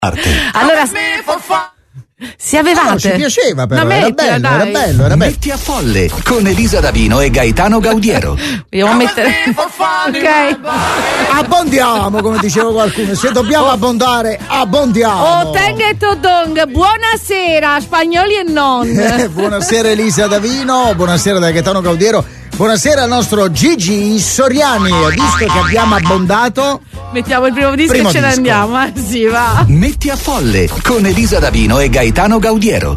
Allora, se avevate, ci piaceva però, era bello. Metti a Folle con Elisa Davino e Gaetano Gaudiero. Dobbiamo mettere ok. Abbondiamo, come diceva qualcuno. Se dobbiamo abbondare, abbondiamo. Oh, Tenga e Todong, buonasera, spagnoli e non. Buonasera Elisa Davino, buonasera da Gaetano Gaudiero. Buonasera al nostro Gigi Soriani. Visto che abbiamo abbondato, mettiamo il primo disco e ce ne andiamo. Sì, va. Metti a Folle con Elisa Davino e Gaetano Gaudiero.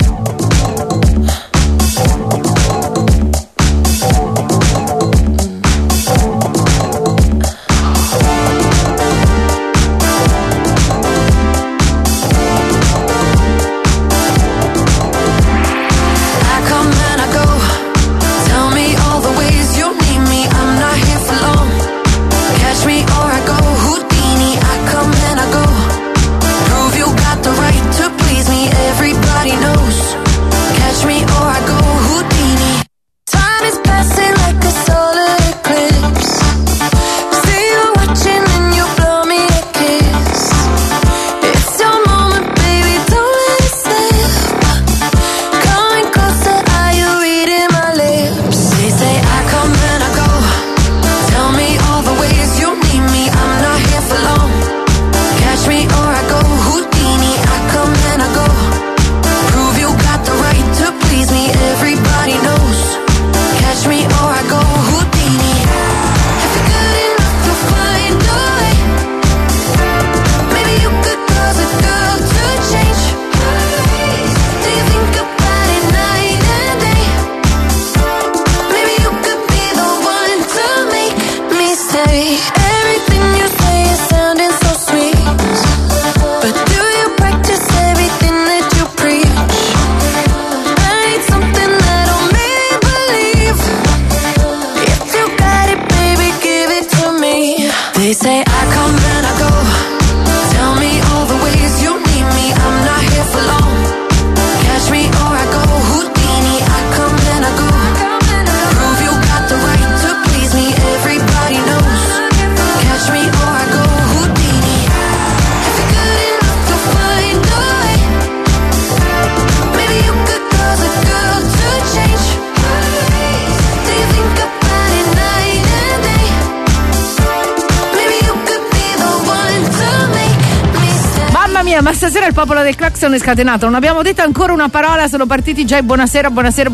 Ma stasera il popolo del clacson è scatenato. Non abbiamo detto ancora una parola, sono partiti già i buonasera. Sì,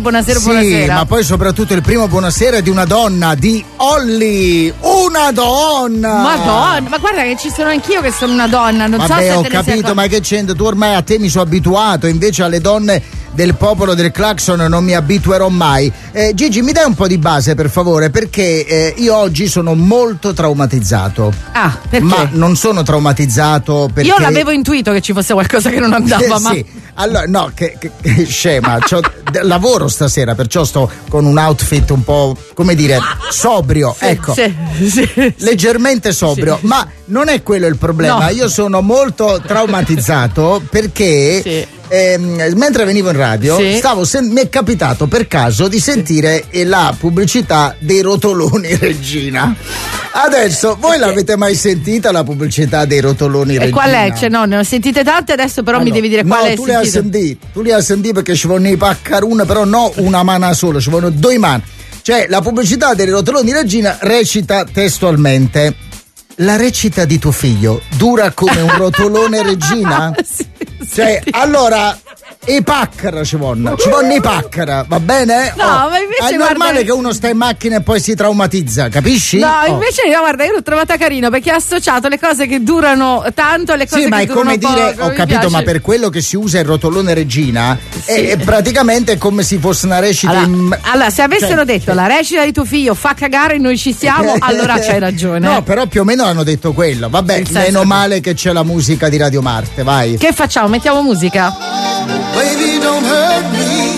ma poi soprattutto il primo buonasera è di una donna, di Olly. Una donna! Madonna, ma guarda che ci sono anch'io che sono una donna. Non so se ho capito, ma che c'entra? Tu ormai a te mi sono abituato, invece alle donne del popolo del clacson non mi abituerò mai. Gigi, mi dai un po' di base per favore, perché io oggi sono molto traumatizzato. Ah, perché? Ma non sono traumatizzato perché io l'avevo intuito che ci fosse qualcosa che non andava, ma sì. Allora, no, che scema, lavoro stasera, perciò sto con un outfit un po', come dire, sobrio, sì, ecco. Sì. Leggermente sobrio, sì. Ma non è quello il problema. No. Io sono molto traumatizzato perché sì. Mentre venivo in radio mi è capitato per caso di sentire la pubblicità dei rotoloni Regina. Adesso voi l'avete mai sentita la pubblicità dei rotoloni Regina? E qual è? Cioè, no, ne ho sentite tante, adesso però mi devi dire qual è. Tu li hai sentiti perché ci vogliono i paccarune, però no una mano sola, ci vogliono due mani. Cioè la pubblicità dei rotoloni Regina recita testualmente: la recita di tuo figlio dura come un rotolone Regina? Cioè, allora, i paccara ci vogliono i paccara, va bene? No, ma invece è normale che uno sta in macchina e poi si traumatizza, capisci? No, invece guarda, io l'ho trovata carino perché ha associato le cose che durano tanto alle cose che durano poco. Sì, ma è come dire, ho capito, piace. Ma per quello che si usa il rotolone Regina, è praticamente come se fosse una recita. Allora, se avessero detto la recita di tuo figlio fa cagare, noi ci siamo, allora c'hai ragione. No, però più o meno hanno detto quello. Vabbè, meno male che c'è la musica di Radio Marte, vai. Che facciamo? Mettiamo musica? Baby, don't hurt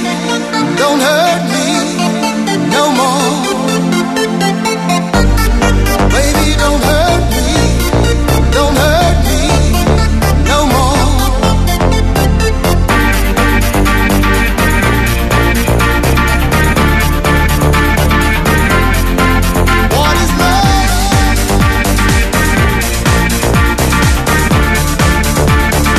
me no more. Baby, don't hurt me no more. What is love?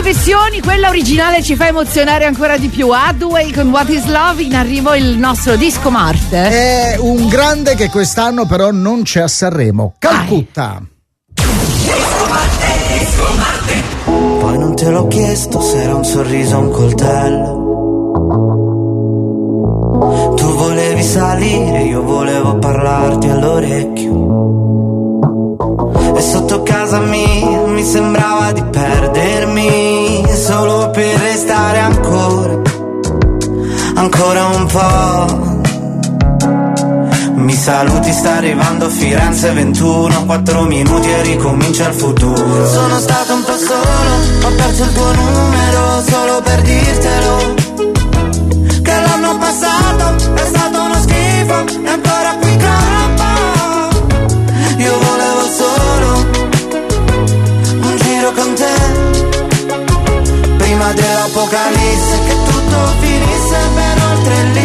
versioni, quella originale ci fa emozionare ancora di più. Hathaway con What Is Love, in arrivo il nostro Disco Marte. È un grande che quest'anno però non c'è a Sanremo. Calcutta. Disco Marte. Poi non te l'ho chiesto se era un sorriso o un coltello. Tu volevi salire, io volevo parlarti all'orecchio. E sotto casa mia mi sembrava di perdermi, solo per restare ancora un po'. Mi saluti, sta arrivando Firenze 21, 4 minuti e ricomincia il futuro. Sono stato un po' solo, ho perso il tuo numero solo per dirtelo, che l'anno passato è stato uno schifo e ancora qui campo. Io volevo solo un giro con te, prima dell'apocalisse, che tutto finisse ben oltre il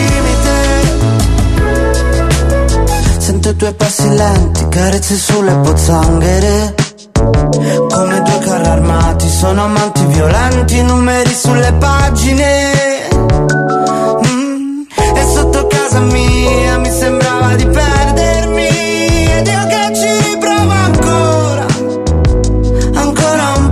limite. Sento i tuoi passi lenti, carezze sulle pozzanghere, come due carri armati, sono amanti violenti, numeri sulle pagine. E sotto casa mia mi sembrava di perdermi, ed io che ci riprovo ancora un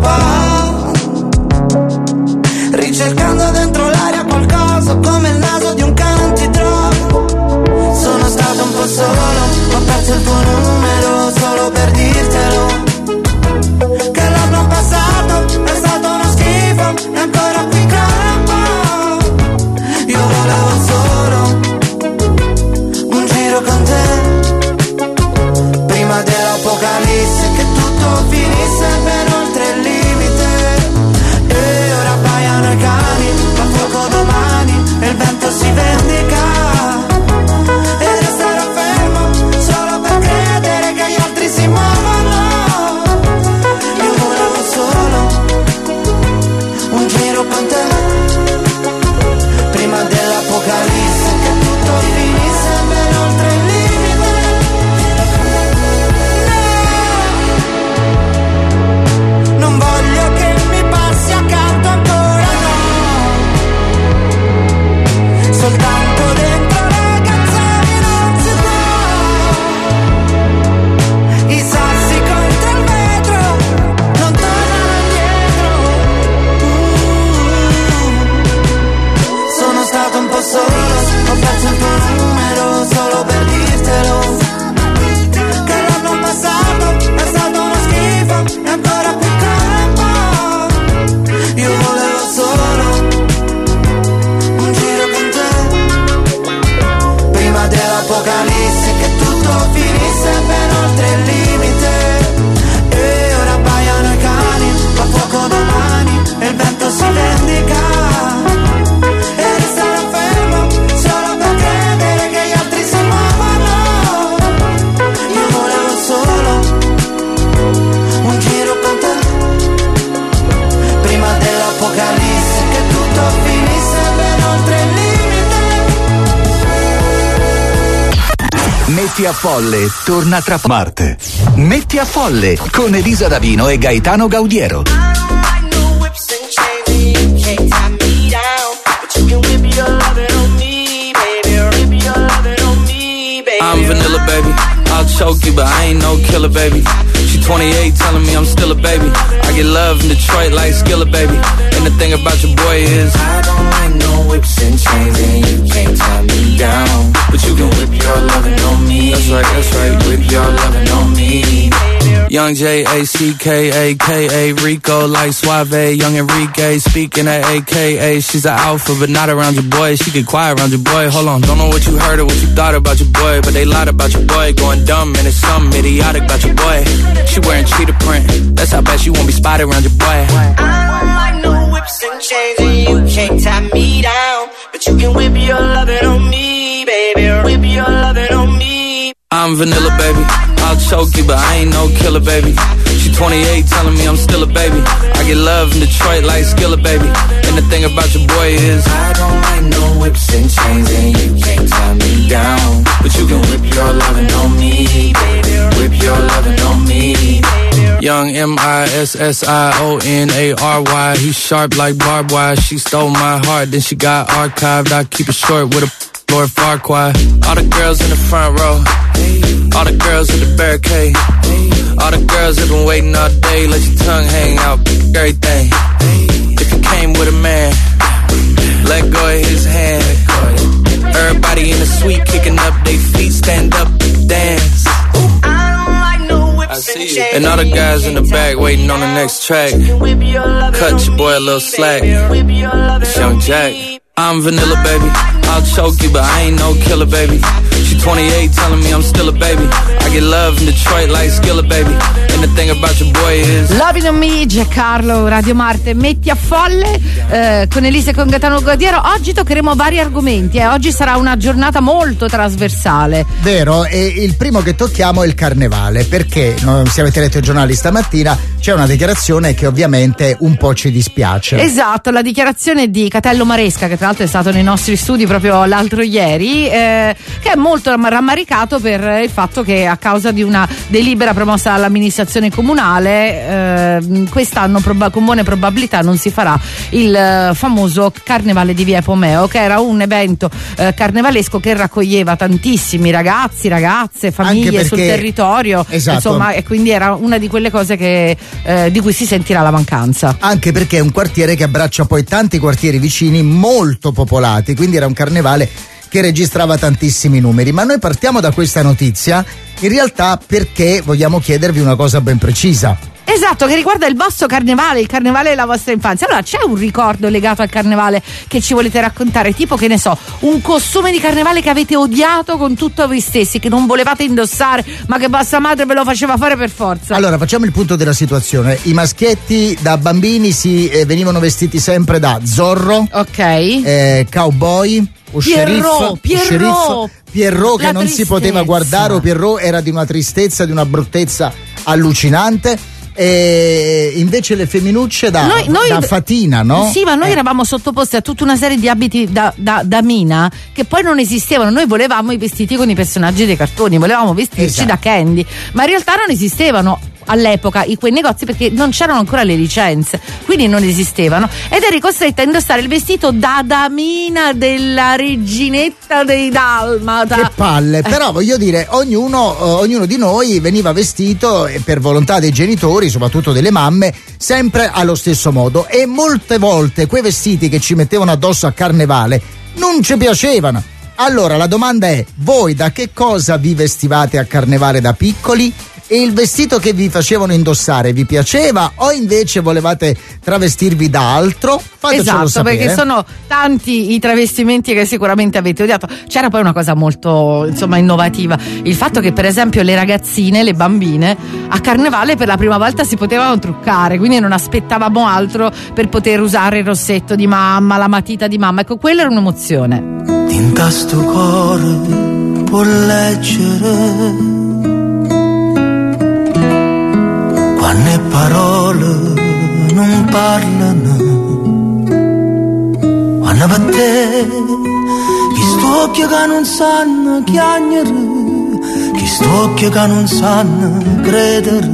po', ricercando dentro l'aria qualcosa come il naso di un cane antidroga. Sono stato un po' solo, ho perso il tuo numero solo per dirtelo, che l'anno passato è stato uno schifo e ancora qui campo. Io volevo solo un giro con te, prima dell'apocalisse, che tutto finisse ben oltre il limite. E ora baiano i cani, fa fuoco domani e il vento si vendica. E resterò fermo solo per credere che gli altri si muovono. Io volevo solo un giro con te, prima dell'apocalisse, che tutto finisse ben oltre il limite. No, non voglio che mi passi accanto ancora, no, soltanto dentro le canzoni non si può. I sassi contro il vetro non tornano indietro. Sono stato un po' solo, ho perso il tuo numero solo per dirtelo, che l'anno passato è stato uno schifo e ancora più campo. Io volevo solo un giro con te, prima dell'apocalisse, che tutto finisse ben oltre il limite. E ora baiano i cani, fa fuoco domani e il vento si vendica. E resterò fermo solo per credere che gli altri si muovono. Io volevo solo un giro con te, prima dell'apocalisse, che tutto finisse ben oltre il limite. Metti a Folle torna tra Marte. Metti a Folle con Elisa Davino e Gaetano Gaudiero. I'm vanilla, baby. I'll choke you, but I ain't no killer, baby. She 28, telling me I'm still a baby. I get love in Detroit like Skillet, baby. And the thing about your boy is I don't like no whips and chains, and you can't tie me down. But you can whip your lovin' on me. That's right, whip your lovin' on me. Young J-A-C-K-A-K-A, Rico like Suave, young Enrique, speaking at AKA. She's an alpha, but not around your boy. She get quiet around your boy. Hold on, don't know what you heard or what you thought about your boy, but they lied about your boy. Going dumb, and it's something idiotic about your boy. She wearing cheetah print, that's how bad she won't be spotted around your boy. I don't like no whips and chains, and you can't tie me down. But you can whip your lovin' on me, baby. Whip your lovin' on me. I'm vanilla, baby. I'll choke you, but I ain't no killer, baby. She 28, telling me I'm still a baby. I get love in Detroit like Skillet, baby. And the thing about your boy is I don't like no whips and chains, and you can't tie me down. But you can whip your lovin' on me, baby. Whip your lovin' on me. Young MISSIONARY. He's sharp like barbed wire. She stole my heart, then she got archived. I keep it short with a Lord Farquaad. All the girls in the front row, all the girls with the barricade, all the girls have been waiting all day. Let your tongue hang out, everything. If you came with a man, let go of his hand. Everybody in the suite kicking up their feet, stand up, dance. I see you. And all the guys in the back waiting on the next track. Cut your boy a little slack. It's Young Jack. I'm vanilla, baby. I'll choke you, but I ain't no killer, baby. She 28, telling me I'm still a baby. I get love in Detroit like Skillet, baby. And the thing about your boy is Loving on Me, Giancarlo, Radio Marte, Metti a Folle, con Elisa e con Gaetano Guadiero. Oggi toccheremo vari argomenti, oggi sarà una giornata molto trasversale. Vero, e il primo che tocchiamo è il carnevale, perché se avete letto i giornali stamattina c'è una dichiarazione che ovviamente un po' ci dispiace. Esatto, la dichiarazione di Catello Maresca, che tra l'altro è stato nei nostri studi proprio l'altro ieri, che è molto rammaricato per il fatto che a causa di una delibera promossa dall'amministrazione comunale quest'anno con buone probabilità non si farà il famoso Carnevale di Via Epomeo, che era un evento carnevalesco che raccoglieva tantissimi ragazzi, ragazze, famiglie sul territorio. Esatto. Insomma, e quindi era una di quelle cose che di cui si sentirà la mancanza. Anche perché è un quartiere che abbraccia poi tanti quartieri vicini molto popolati, quindi era un carnevale che registrava tantissimi numeri. Ma noi partiamo da questa notizia in realtà perché vogliamo chiedervi una cosa ben precisa. Esatto, che riguarda il vostro carnevale, il carnevale della vostra infanzia. Allora, c'è un ricordo legato al carnevale che ci volete raccontare? Tipo, che ne so, un costume di carnevale che avete odiato con tutto voi stessi, che non volevate indossare, ma che vostra madre ve lo faceva fare per forza. Allora, facciamo il punto della situazione. I maschietti da bambini venivano vestiti sempre da Zorro, cowboy, o Pierrot che non si poteva guardare, o Pierrot era di una tristezza, di una bruttezza allucinante. E invece le femminucce da fatina, no? Sì, ma noi eravamo sottoposti a tutta una serie di abiti da mina che poi non esistevano. Noi volevamo i vestiti con i personaggi dei cartoni, volevamo vestirci da Candy, ma in realtà non esistevano all'epoca quei negozi, perché non c'erano ancora le licenze, quindi non esistevano, ed eri costretta a indossare il vestito da damina della reginetta dei Dalmata. Che palle. Però voglio dire, ognuno di noi veniva vestito per volontà dei genitori, soprattutto delle mamme, sempre allo stesso modo, e molte volte quei vestiti che ci mettevano addosso a carnevale non ci piacevano. Allora la domanda è: voi da che cosa vi vestivate a carnevale da piccoli? E il vestito che vi facevano indossare vi piaceva o invece volevate travestirvi da altro? Fatecelo sapere. Perché sono tanti i travestimenti che sicuramente avete odiato. C'era poi una cosa molto innovativa, il fatto che per esempio le ragazzine, le bambine a carnevale per la prima volta si potevano truccare, quindi non aspettavamo altro per poter usare il rossetto di mamma, la matita di mamma. Ecco, quella era un'emozione. Tinta sto cuore può leggere quando le parole non parlano, quando per te chi sto occhio che non sanno chiagnere, chi sto occhio che non sanno credere.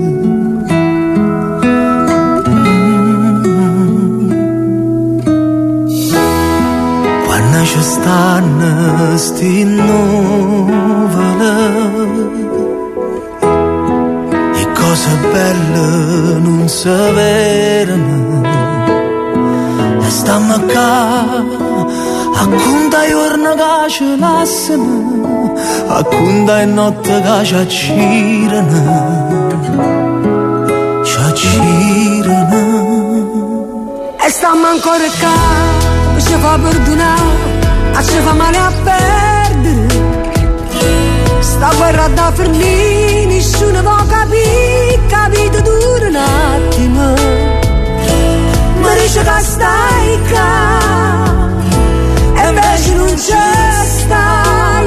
Quando ci stanno sti nuvole, cose belle non si vedono, e stiamo qua a conta giorno che ci lasciano, a conta notte che ci accirano. E stiamo ancora qua, ci fa perdonare, ci fa male a perdere. Sta guerra da fermare, nessuno può capire, capito dura un attimo. Mi dice che stai qua, e invece non c'è stai.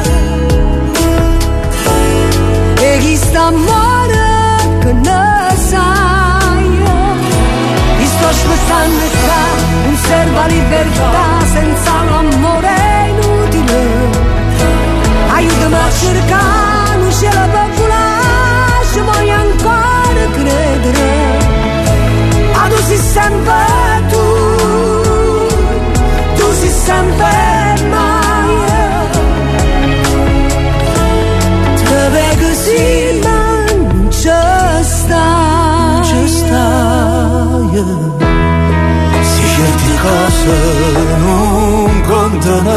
E chi sta muore che ne sai. Mi sto aspettando qua, non serve la libertà, senza l'amore è inutile. Aiutami a cercare un cielo per volare, ci voglio ancora sempre tu sei sempre mia. Te vedo così ma non ci stai. Se certe cose non contano,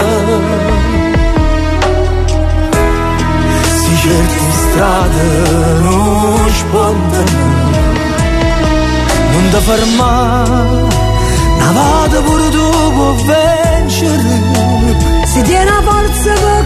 se certe strade non spuntano, non ti fermare, una volta pure tu puoi vincere. Si tiene la forza per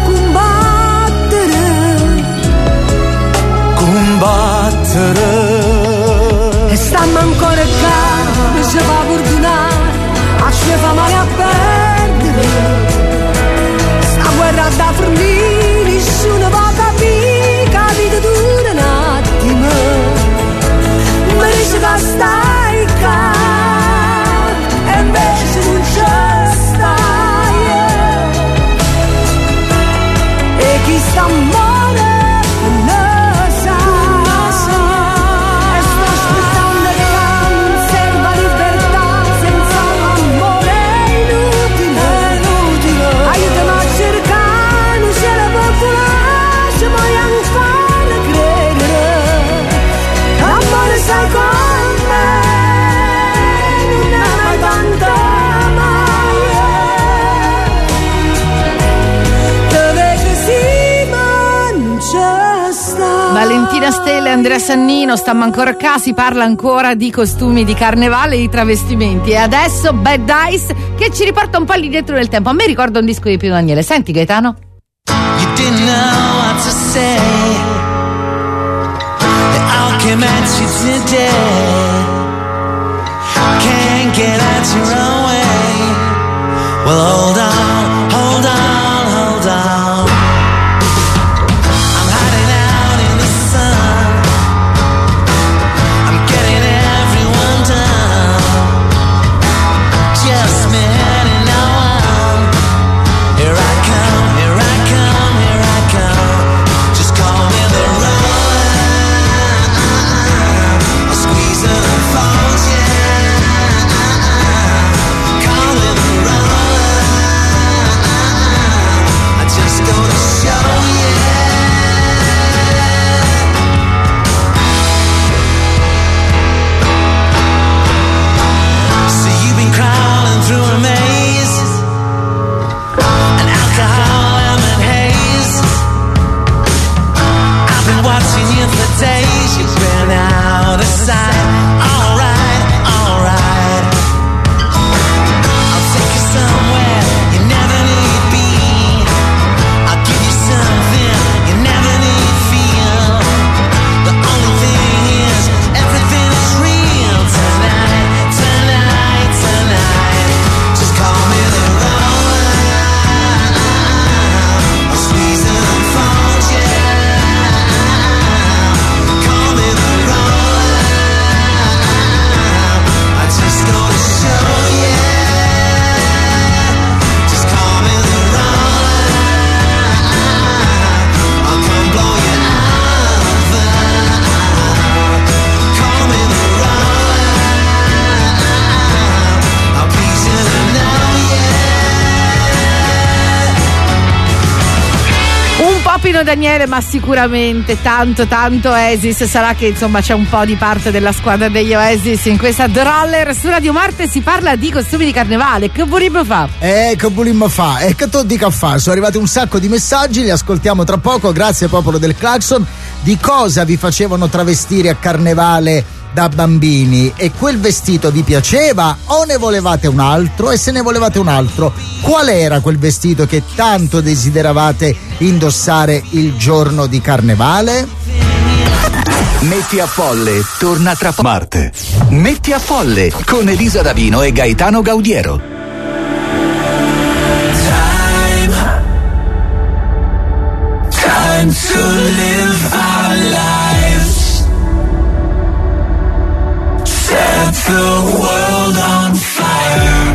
combattere. E stiamo ancora qua, non si fa perdonare, a ci fa male a perdere. Sta guerra da fornire, nessuno va capire, capite dura un attimo. Mi dice che stai qua, e invece non c'è stai. E chi sta male lo sa. E sto aspettando che conserva libertà, senza l'amore è inutile. Aiutami a cercare un cielo popolare, ci vogliamo fare credere. L'amore sai con me, non è mai tanto mai. Te vedo sì ma non c'è sta. Valentina Stella e Andrea Sannino, stiamo ancora qua, si parla ancora di costumi di carnevale e di travestimenti. E adesso Bad Eyes che ci riporta un po' lì dietro nel tempo. A me ricorda un disco di Pino Daniele. Senti Gaetano. You didn't know what to say. It all came at you today. Can't get out your own way. Well, hold on, hold on, hold on. I'm hiding out in the sun. I'm getting everyone down. Just me and no one. Here I come, here I come, here I come. Just call me the road. I'll squeeze it and fold you. Call me the road. I just gonna show you. So you've been crawling through a maze, an alcohol lemon haze. I've been watching you for days. You've been out of sight. All right, all right. I'll take you somewhere you never need be. I'll give you something you never need feel. The only thing is everything is real tonight, tonight, tonight. Just call me the road. I'll squeeze it and fold you. Call me the road. I just gonna show you. Just call me the road. I'll come blow you over. Call me the road. I'll please you to know you. Un po' Pino Daniele, ma sicuramente tanto Oasis. Sarà che insomma c'è un po' di parte della squadra degli Oasis in questa The Roller. Su Radio Marte si parla di costumi di carnevale. Che volevo fare? Che volimmo fa? E che tu dica a fa? Sono arrivati un sacco di messaggi, li ascoltiamo tra poco. Grazie popolo del Claxon. Di cosa vi facevano travestire a carnevale da bambini? E quel vestito vi piaceva o ne volevate un altro? E se ne volevate un altro, qual era quel vestito che tanto desideravate indossare il giorno di carnevale? Metti a Folle torna tra Marte. Metti a Folle con Elisa Davino e Gaetano Gaudiero. Time to live our lives. Set the world on fire.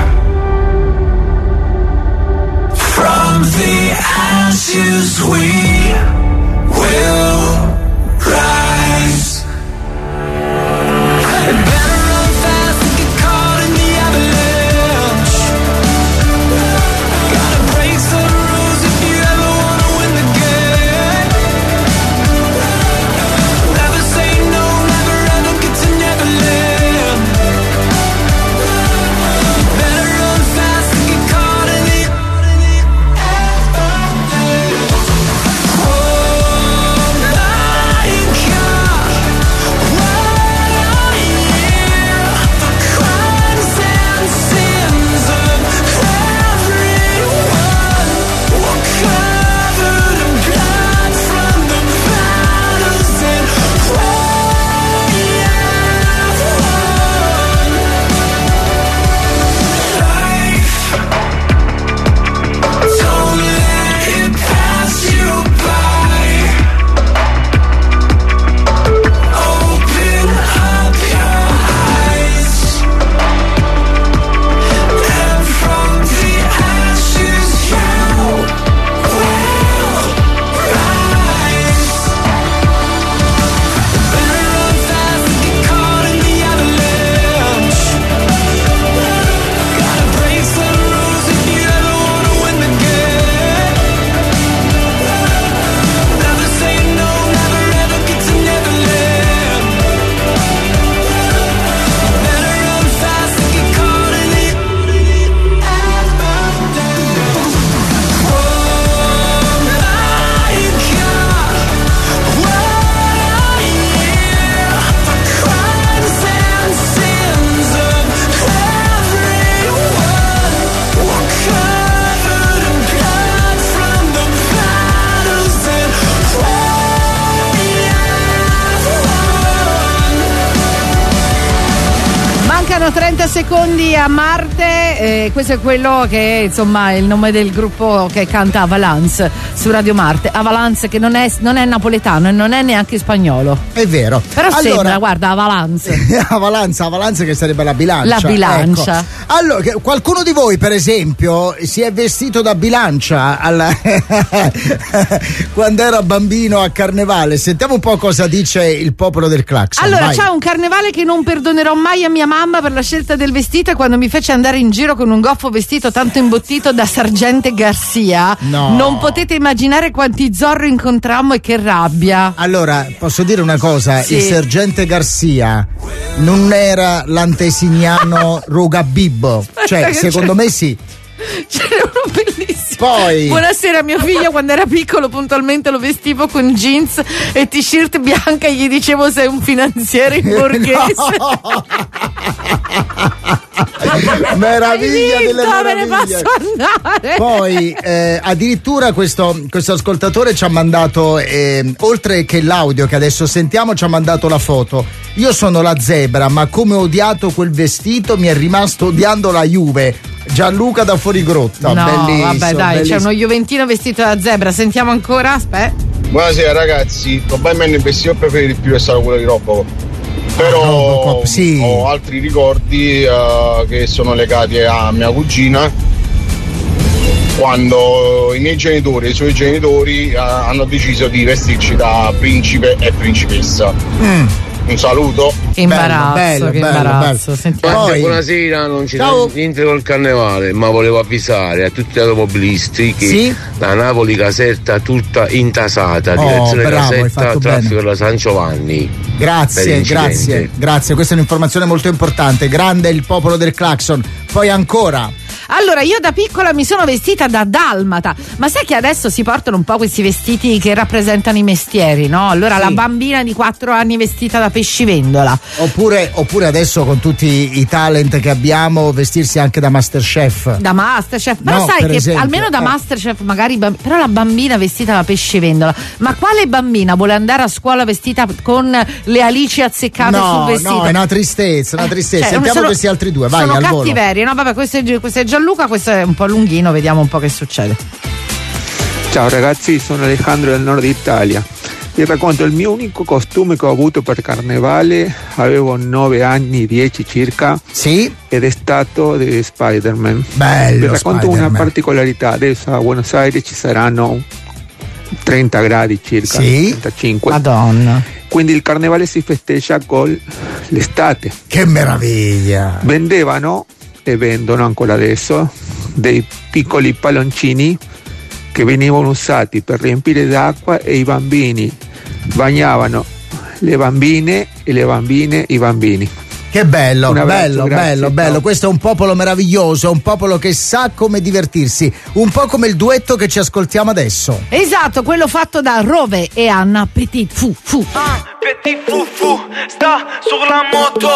From the ashes we will rise. Better run fast and get caught mancano 30 secondi a Marte, questo è quello che insomma è il nome del gruppo che canta Avalanche su Radio Marte. Avalanche che non è napoletano e non è neanche spagnolo. È vero. Però allora, sembra, guarda, Avalanche. Avalanche che sarebbe la bilancia. La bilancia. Ecco. Allora, qualcuno di voi per esempio si è vestito da bilancia quando era bambino a Carnevale? Sentiamo un po' cosa dice il popolo del Clacson. Allora, vai. c'è un carnevale che non perdonerò mai a mia mamma per la scelta del vestito, e quando mi fece andare in giro con un goffo vestito tanto imbottito da Sergente Garcia. No. Non potete immaginare quanti Zorro incontrammo e che rabbia. Allora, posso dire una cosa? Sì. Il Sergente Garcia non era l'antesignano Rugabibbo. Cioè, secondo me sì. C'era uno bellissimo. Poi buonasera, mio figlio quando era piccolo puntualmente lo vestivo con jeans e t-shirt bianca e gli dicevo sei un finanziere in borghese. No. Meraviglia delle meraviglie. Me ne posso andare. Poi addirittura questo ascoltatore ci ha mandato oltre che l'audio che adesso sentiamo, ci ha mandato la foto. Io sono la zebra, ma come ho odiato quel vestito mi è rimasto odiando la Juve. Gianluca da Fuorigrotta. No, bellissimo, vabbè, dai, bellissimo. c'è uno juventino vestito da zebra. Sentiamo ancora, aspetta. Buonasera ragazzi, probabilmente il vestito preferito di più è stato quello di Robocop. Però Robocop, sì. Ho altri ricordi che sono legati a mia cugina, quando i miei genitori e i suoi genitori hanno deciso di vestirci da principe e principessa. Un saluto. Che imbarazzo, bello, che bello, imbarazzo. bello. Sentiamo. Poi, buonasera, non ci ciao. sono niente col carnevale, ma volevo avvisare a tutti gli automobilisti che sì? la Napoli Caserta tutta intasata, Oh, direzione bravo, hai Caserta, fatto traffico bene. da San Giovanni. Grazie, grazie, questa è un'informazione molto importante. Grande il popolo del Clacson. Poi ancora. Allora, io da piccola mi sono vestita da dalmata, ma sai che adesso si portano un po' questi vestiti che rappresentano i mestieri, no? Allora sì. La bambina di 4 anni vestita da pescivendola. Oppure adesso con tutti i talent che abbiamo, vestirsi anche da Masterchef. Da Masterchef, però No, sai per che esempio, almeno da Masterchef magari però la bambina vestita da pescivendola. Ma quale bambina vuole andare a scuola vestita con le alici azzeccate sul vestito? No, è una tristezza. Sentiamo questi altri due, vai sono al volo. cattiverie, no? Vabbè, questo è Gianluca, questo è un po' lunghino, vediamo un po' che succede. Ciao ragazzi, sono Alejandro del nord Italia. Vi racconto il mio unico costume che ho avuto per carnevale, avevo 9 anni, 10 circa, sì? ed è stato di Spider-Man. Bello. Vi racconto Spider-Man. una particolarità, adesso a Buenos Aires ci saranno 30 gradi circa, sì? 35. Madonna. Quindi il carnevale si festeggia con l'estate. Che meraviglia. Vendevano e vendono ancora adesso dei piccoli palloncini che venivano usati per riempire d'acqua e i bambini bagnavano le bambine e le bambine i bambini. Che bello, Un abbraccio, grazie, bello. ciao. Questo è un popolo meraviglioso, un popolo che sa come divertirsi, un po' come il duetto che ci ascoltiamo adesso. Esatto, quello fatto da Rove e Anna Petit Fu. Petit Fufu sta sulla moto,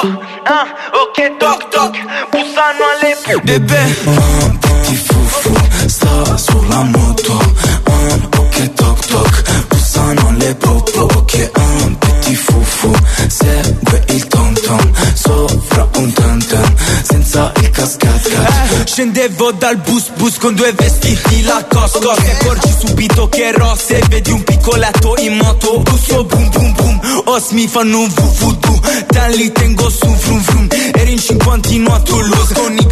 ok toc toc, bussano alle Bebè, Petit Fufu sta sulla moto, ok toc toc, bussano le popo, ok Petit Fufu segue il tom tom, sopra un tam tam, senza il cascat. Scendevo dal bus con 2 vestiti Lacoste, ti accorgi subito che rosse, vedi un piccoletto in moto, busso boom boom boom, os mi fanno un vuvudu, da lì tengo su frum frum, eri in 50 a Toulouse con i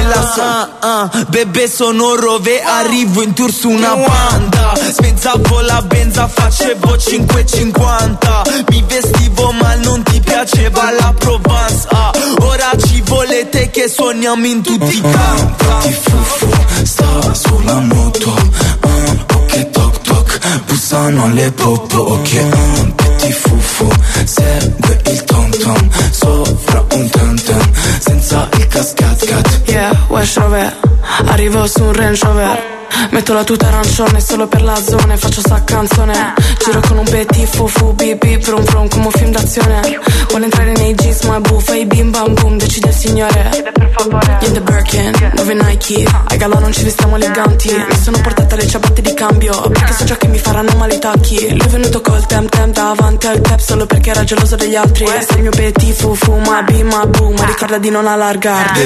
nella bebè sono Rove, arrivo in tour su una banda, spensavo la benza, facevo 5,50, mi vestivo ma non ti piaceva la Provence, ora ci volete che suoniamo in tutti i campi. Petit Fufu sta sulla moto, ok toc toc, bussano le popo, ok Petit Fufu segue il tom tom, sopra un tam tam, senza il cascat. Yeah, West Rover, arrivo su un Range Rover, Metto la tuta arancione solo per la zona, faccio sta canzone. Giro con un petit fufu, bip bip, brum brum, come un film d'azione. Vuole entrare nei jeans ma buffa, i bim bam boom, decide il signore. Per favore. In the Birkin, 9 Nike, ai galà non ci vestiamo eleganti. Mi sono portata le ciabatte di cambio, perché so già che mi faranno male i tacchi. Lui è venuto col temp davanti al tap solo perché era geloso degli altri. Sei il mio petit fufu, ma bim ma boom, ma ricorda di non allargarti.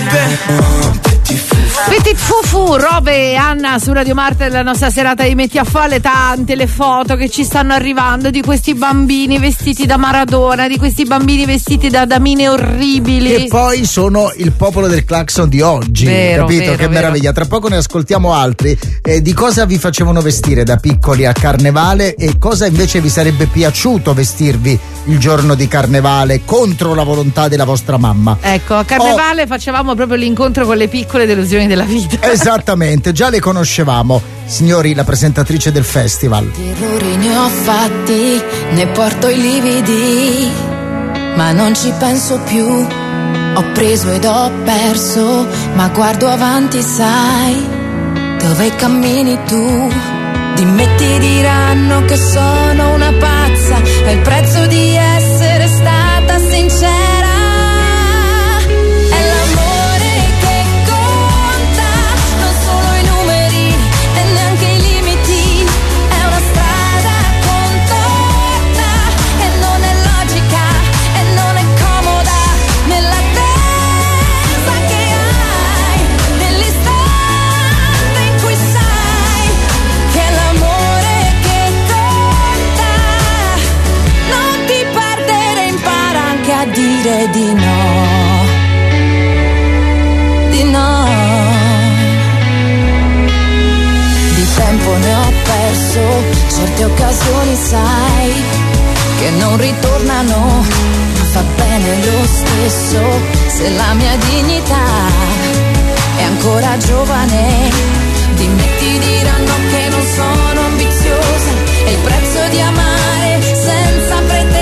Petit Fufu, Robe e Anna su Radio Marte, la nostra serata di Metti a Folle. Tante le foto che ci stanno arrivando di questi bambini vestiti da Maradona, di questi bambini vestiti da damine orribili. E poi sono il popolo del clacson di oggi, vero, capito? vero, che vero. meraviglia. Tra poco ne ascoltiamo altri. Di cosa vi facevano vestire da piccoli a Carnevale e cosa invece vi sarebbe piaciuto vestirvi il giorno di Carnevale contro la volontà della vostra mamma? Ecco, a Carnevale facevamo proprio l'incontro con le piccole delusioni della vita. Esattamente, già le conoscevamo. Signori, la presentatrice del festival. Di errori ne ho fatti, ne porto i lividi, ma non ci penso più. Ho preso ed ho perso, ma guardo avanti, sai, dove cammini tu. Dimmi, ti diranno che sono una pazza, è il prezzo di essere stata sincera. Di no, di no. Di tempo ne ho perso, certe occasioni sai che non ritornano, ma fa bene lo stesso se la mia dignità è ancora giovane. Dimmi, ti diranno che non sono ambiziosa, è il prezzo di amare senza pretesa.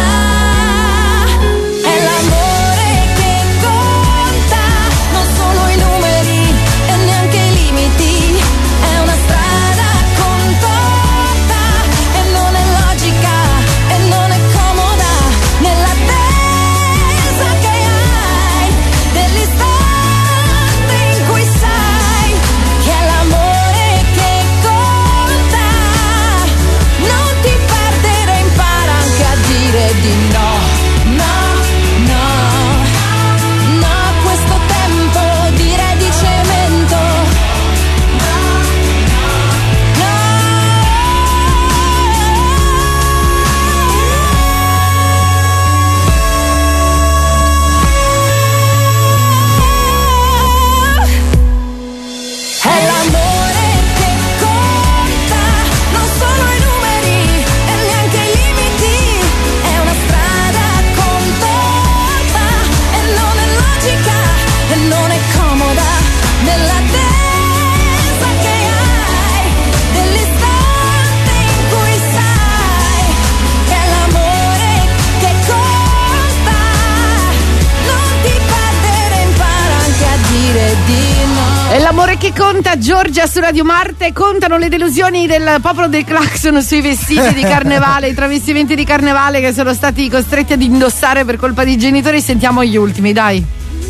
È l'amore che conta, Giorgia su Radio Marte. Contano le delusioni del popolo del clacson sui vestiti di Carnevale, i travestimenti di Carnevale che sono stati costretti ad indossare per colpa di genitori. Sentiamo gli ultimi, dai.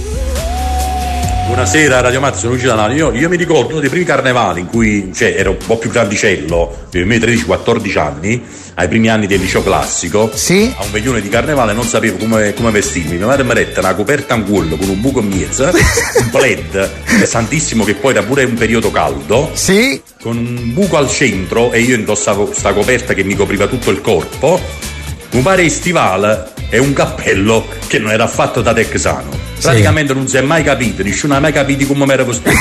Buonasera Radio Marte, sono Luigi Danaro. Io mi ricordo uno dei primi carnevali in cui ero un po' più grandicello, per i miei 13-14 anni, ai primi anni del liceo classico. Sì. A un veglione di carnevale non sapevo come vestirmi. Mia madre mi retta una coperta in culo con un buco in mezzo, un plaid pesantissimo che poi era pure un periodo caldo. Sì. Con un buco al centro e io indossavo sta coperta che mi copriva tutto il corpo, un pare stivale e un cappello che non era affatto da texano. Praticamente non si è mai capito, nessuno ha mai capito come mi ero vestito.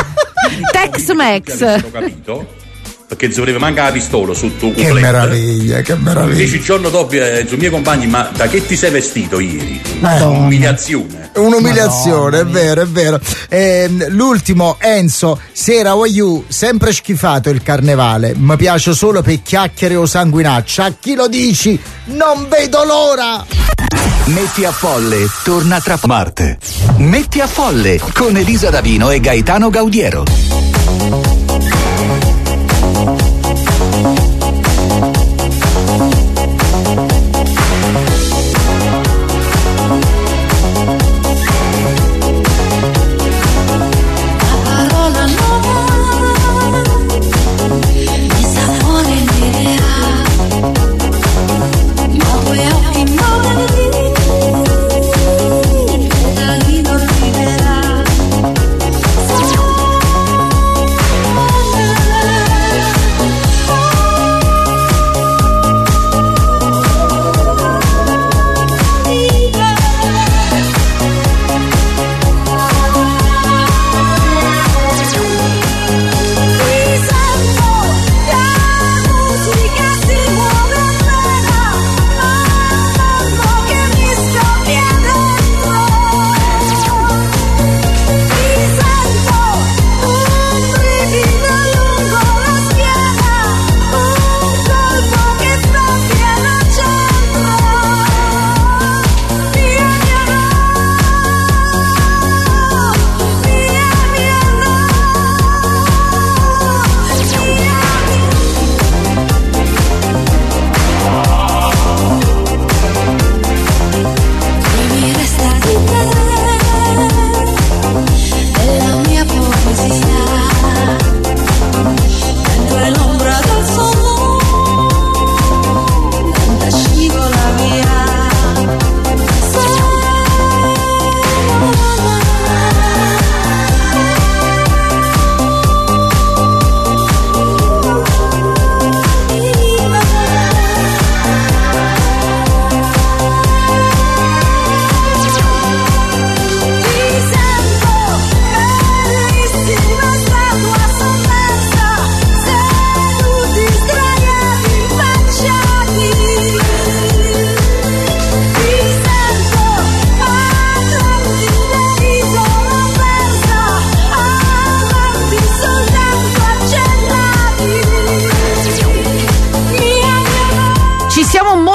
Tex-Mex. Non ho capito, perché si voleva mancare la pistola sotto Che meraviglia, che meraviglia. Invece il giorno dopo i miei compagni, ma da che ti sei vestito ieri? Un'umiliazione. Un'umiliazione, è vero, è vero. L'ultimo, Enzo, sera you, sempre schifato il carnevale, mi piace solo per chiacchiere o sanguinaccia. A chi lo dici? Non vedo l'ora! Metti a Folle torna tra Marte. Metti a Folle con Elisa Davino e Gaetano Gaudiero.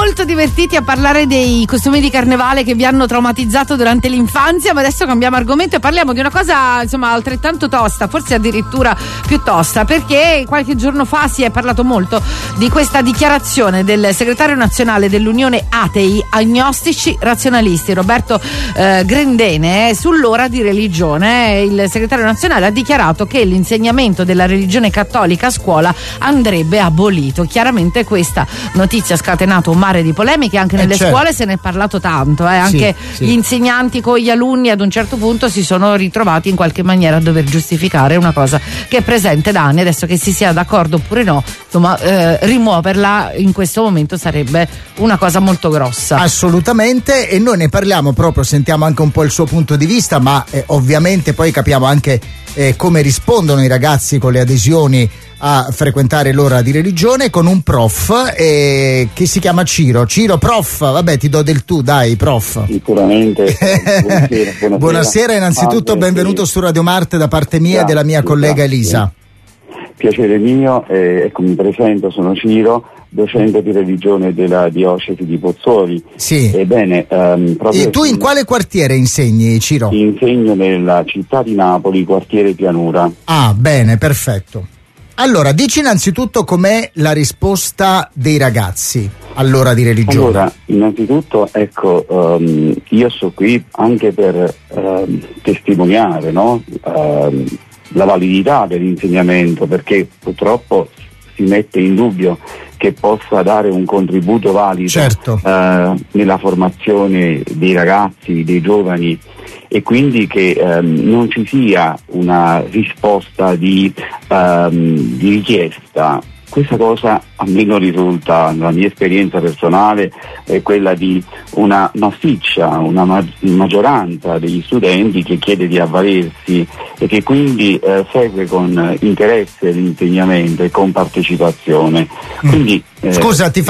molto divertiti a parlare dei costumi di carnevale che vi hanno traumatizzato durante l'infanzia, ma adesso cambiamo argomento e parliamo di una cosa insomma altrettanto tosta, forse addirittura più tosta, perché qualche giorno fa si è parlato molto di questa dichiarazione del segretario nazionale dell'Unione Atei Agnostici Razionalisti, Roberto Grendene, sull'ora di religione. Il segretario nazionale ha dichiarato che l'insegnamento della religione cattolica a scuola andrebbe abolito. Chiaramente questa notizia ha scatenato un mare di polemiche anche nelle scuole, se ne è parlato tanto, anche gli insegnanti con gli alunni ad un certo punto si sono ritrovati in qualche maniera a dover giustificare una cosa che è presente da anni. Adesso che si sia d'accordo oppure no, insomma, rimuoverla in questo momento sarebbe una cosa molto grossa. Assolutamente, e noi ne parliamo proprio, sentiamo anche un po' il suo punto di vista, ma ovviamente poi capiamo anche come rispondono i ragazzi con le adesioni a frequentare l'ora di religione, con un prof che si chiama Ciro. Ciro, prof, vabbè, ti do del tu, dai, prof. Sicuramente. Buonasera. Buonasera, innanzitutto benvenuto su Radio Marte da parte mia e della mia collega Elisa. Piacere mio, ecco, mi presento, sono Ciro, docente di religione della diocesi di Pozzuoli. Sì. Ebbene, proprio e tu in quale quartiere insegni, Ciro? Insegno nella città di Napoli, quartiere Pianura. Ah, bene, perfetto. Allora, dici innanzitutto com'è la risposta dei ragazzi all'ora di religione. Allora, innanzitutto, ecco, io sto qui anche per testimoniare, no? La validità dell'insegnamento, perché purtroppo si mette in dubbio che possa dare un contributo valido nella formazione dei ragazzi, dei giovani, e quindi che non ci sia una risposta di richiesta. Questa cosa a me non risulta, nella mia esperienza personale, è quella di una massiccia, una maggioranza degli studenti che chiede di avvalersi e che quindi segue con interesse l'insegnamento e con partecipazione. Quindi, scusa, ti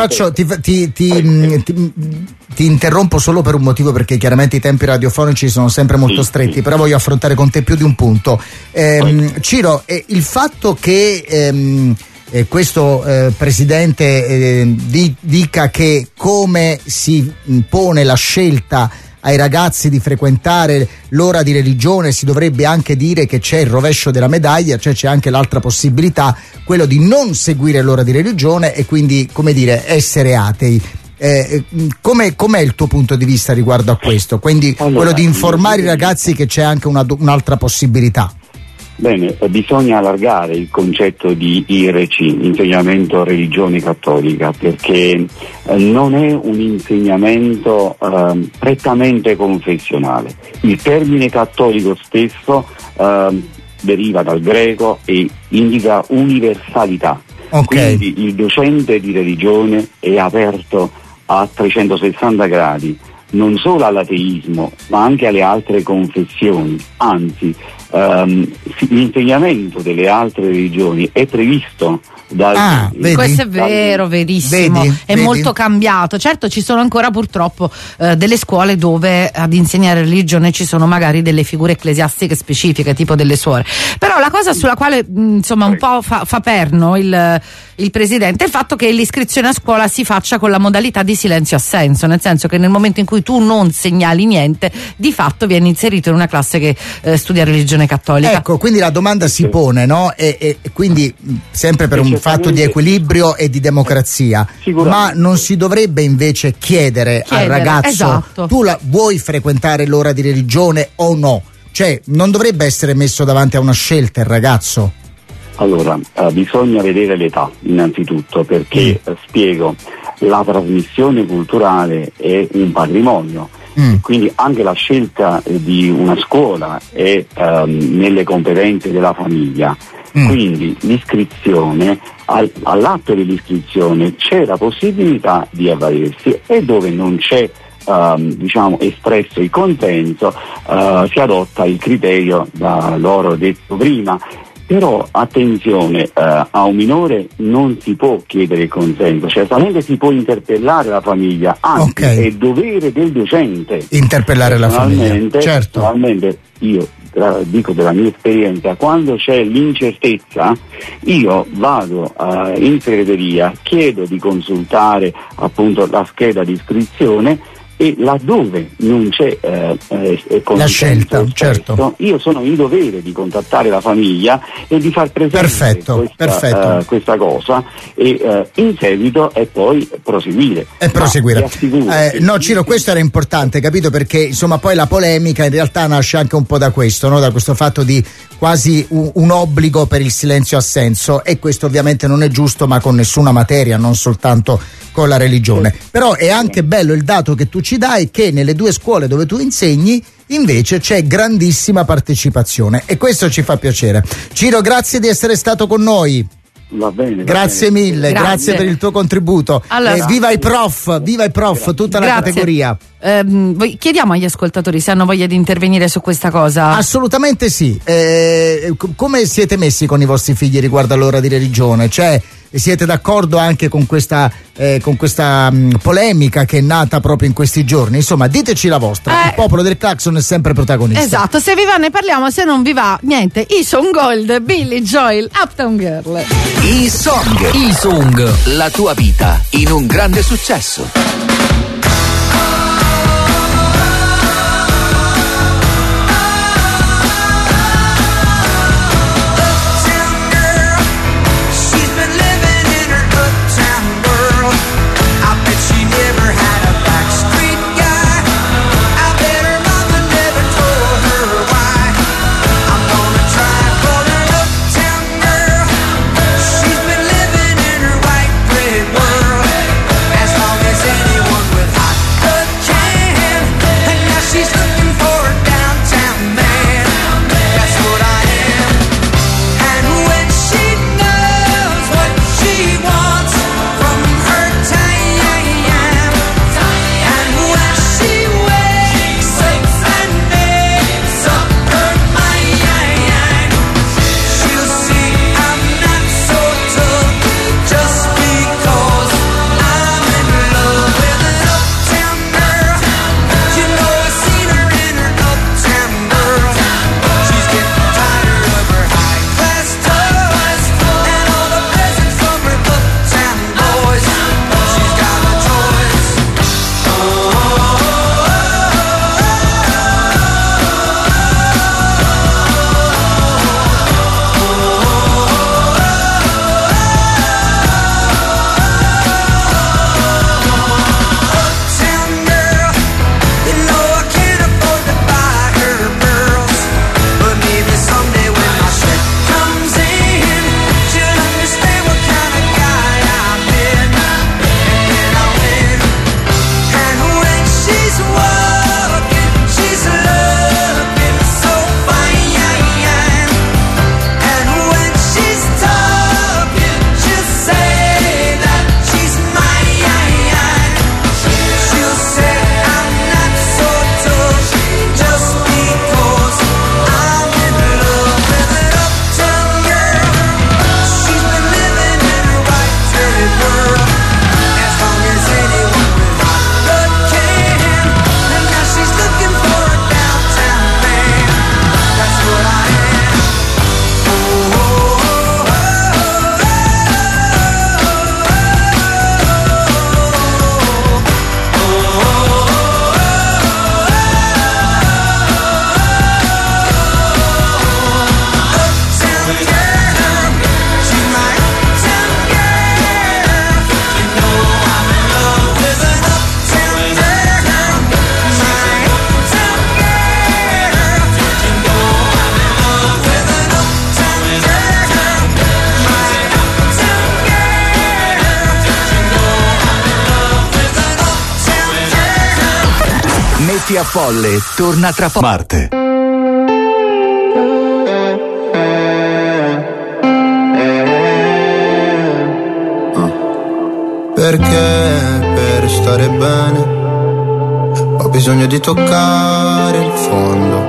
interrompo solo per un motivo, perché chiaramente i tempi radiofonici sono sempre molto stretti, però voglio affrontare con te più di un punto. Ciro, il fatto che questo presidente dica che come si impone la scelta ai ragazzi di frequentare l'ora di religione, si dovrebbe anche dire che c'è il rovescio della medaglia, cioè c'è anche l'altra possibilità, quello di non seguire l'ora di religione e quindi, come dire, essere atei. Com'è il tuo punto di vista riguardo a questo? Quindi quello di informare i ragazzi che c'è anche un'altra possibilità. Bene, bisogna allargare il concetto di IRC, insegnamento religione cattolica, perché non è un insegnamento prettamente confessionale. Il termine cattolico stesso deriva dal greco e indica universalità. Quindi il docente di religione è aperto a 360 gradi, non solo all'ateismo, ma anche alle altre confessioni. Anzi, l'insegnamento delle altre religioni è previsto questo è vero, verissimo. È molto cambiato. Certo, ci sono ancora purtroppo delle scuole dove ad insegnare religione ci sono magari delle figure ecclesiastiche specifiche, tipo delle suore. Però la cosa sulla quale insomma un po' fa perno il presidente è il fatto che l'iscrizione a scuola si faccia con la modalità di silenzio assenso, nel senso che nel momento in cui tu non segnali niente, di fatto vieni inserito in una classe che studia religione cattolica. Ecco, quindi la domanda si pone, no? E quindi sempre per un fatto di equilibrio e di democrazia, ma non si dovrebbe invece chiedere al ragazzo tu vuoi frequentare l'ora di religione o no? Cioè, non dovrebbe essere messo davanti a una scelta il ragazzo? Allora, bisogna vedere l'età innanzitutto, perché spiego, la trasmissione culturale è un patrimonio. Quindi anche la scelta di una scuola è nelle competenze della famiglia. Quindi l'iscrizione, all'atto dell'iscrizione c'è la possibilità di avvalersi, e dove non c'è espresso il consenso si adotta il criterio da loro detto prima. Però attenzione, a un minore non si può chiedere il consenso, certamente si può interpellare la famiglia, anzi è dovere del docente interpellare la famiglia. Naturalmente io dico della mia esperienza, quando c'è l'incertezza io vado in segreteria, chiedo di consultare appunto la scheda di iscrizione e laddove non c'è la scelta, certo, io sono in dovere di contattare la famiglia e di far presente questa cosa e in seguito e poi proseguire. No, Ciro, questo era importante, capito? Perché insomma poi la polemica in realtà nasce anche un po' da questo, no? Da questo fatto di quasi un obbligo per il silenzio assenso, e questo ovviamente non è giusto, ma con nessuna materia, non soltanto con la religione. Però è anche bello il dato che tu ci dai, che nelle 2 scuole dove tu insegni invece c'è grandissima partecipazione, e questo ci fa piacere. Ciro, grazie di essere stato con noi. Va bene. Grazie mille, grazie per il tuo contributo. Allora, viva i prof, tutta la categoria. Chiediamo agli ascoltatori se hanno voglia di intervenire su questa cosa. Assolutamente sì. Come siete messi con i vostri figli riguardo all'ora di religione? Cioè, siete d'accordo anche con questa polemica che è nata proprio in questi giorni? Insomma, diteci la vostra. Il popolo del clacson è sempre protagonista. Esatto, se vi va ne parliamo, se non vi va niente. Ison Gold, Billy Joel, Uptown Girl. E-Song, la tua vita in un grande successo. Metti a Folle torna tra poco. Marte. Perché per stare bene ho bisogno di toccare il fondo.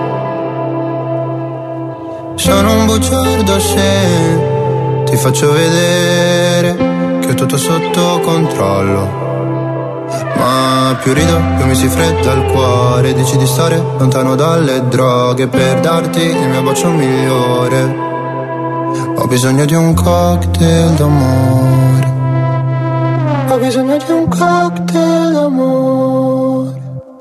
Sono un bugiardo se ti faccio vedere che ho tutto sotto controllo. Ma più rido, più mi si fredda il cuore. Dici di stare lontano dalle droghe per darti il mio bacio migliore. Ho bisogno di un cocktail d'amore. Ho bisogno di un cocktail d'amore.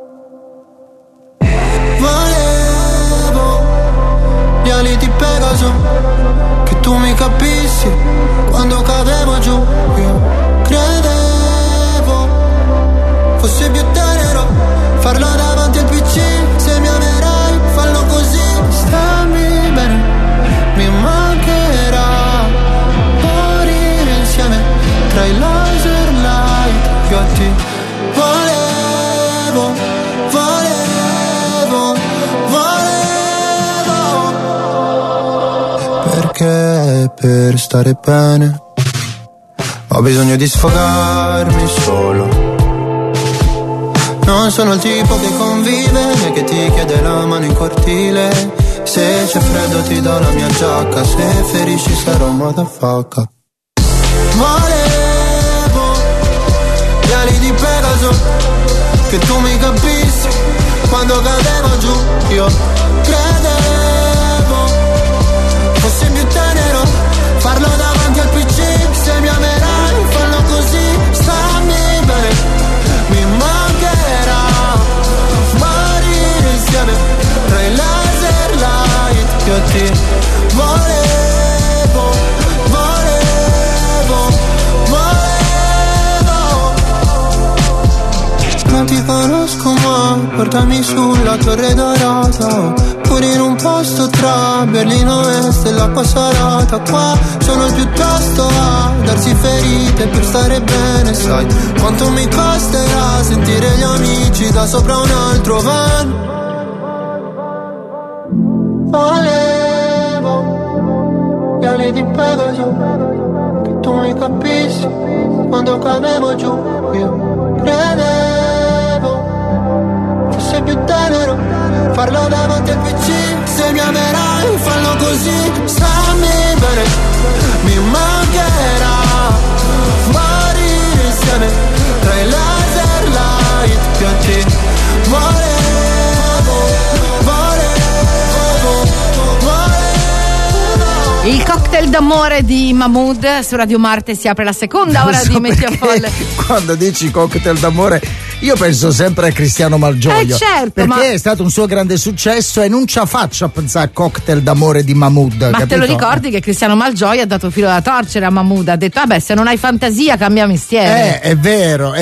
Volevo gli ali di Pegaso, che tu mi capissi quando cadevo giù. Io credevo fosse più tenero farlo davanti al PC. Se mi amerai, fallo così. Stammi bene, mi mancherà morire insieme tra i laser light. Io a te volevo, volevo, volevo. Perché per stare bene ho bisogno di sfogarmi solo. Non sono il tipo che convive né che ti chiede la mano in cortile. Se c'è freddo ti do la mia giacca, se ferisci sarò un motherfucker. Volevo gli ali di Pegaso, che tu mi capissi quando cadevo giù. Io credevo fosse più tenero farlo davanti al PC. Se mi amerai, fallo così. Stammi bene, mi mancherà morire insieme tra i laser light. Io ti volevo, volevo, volevo. Non ti conosco ma portami sulla Torre Dorata, pure in un posto tra Berlino Est e l'acqua salata. Qua sono piuttosto a darsi ferite per stare bene. Sai quanto mi costerà sentire gli amici da sopra un altro van. Volevo gli ali di Pegaso, che tu mi capissi quando cadevo giù. Io credevo fosse più tenero farlo davanti al PC. Se mi amerai, fallo così. Stammi bene, mi mancherà morire insieme tra i laser light. Più a te volevo, volevo, volevo. Il cocktail d'amore di Mahmood su Radio Marte si apre la seconda ora di Metti a Folle. Quando dici cocktail d'amore io penso sempre a Cristiano Malgioglio, certo, perché è stato un suo grande successo e non ci faccia pensare a cocktail d'amore di Mahmood. Ma capito? te lo ricordi che Cristiano Malgioglio ha dato filo da torcere a Mahmood, ha detto vabbè, se non hai fantasia cambia mestiere. È vero.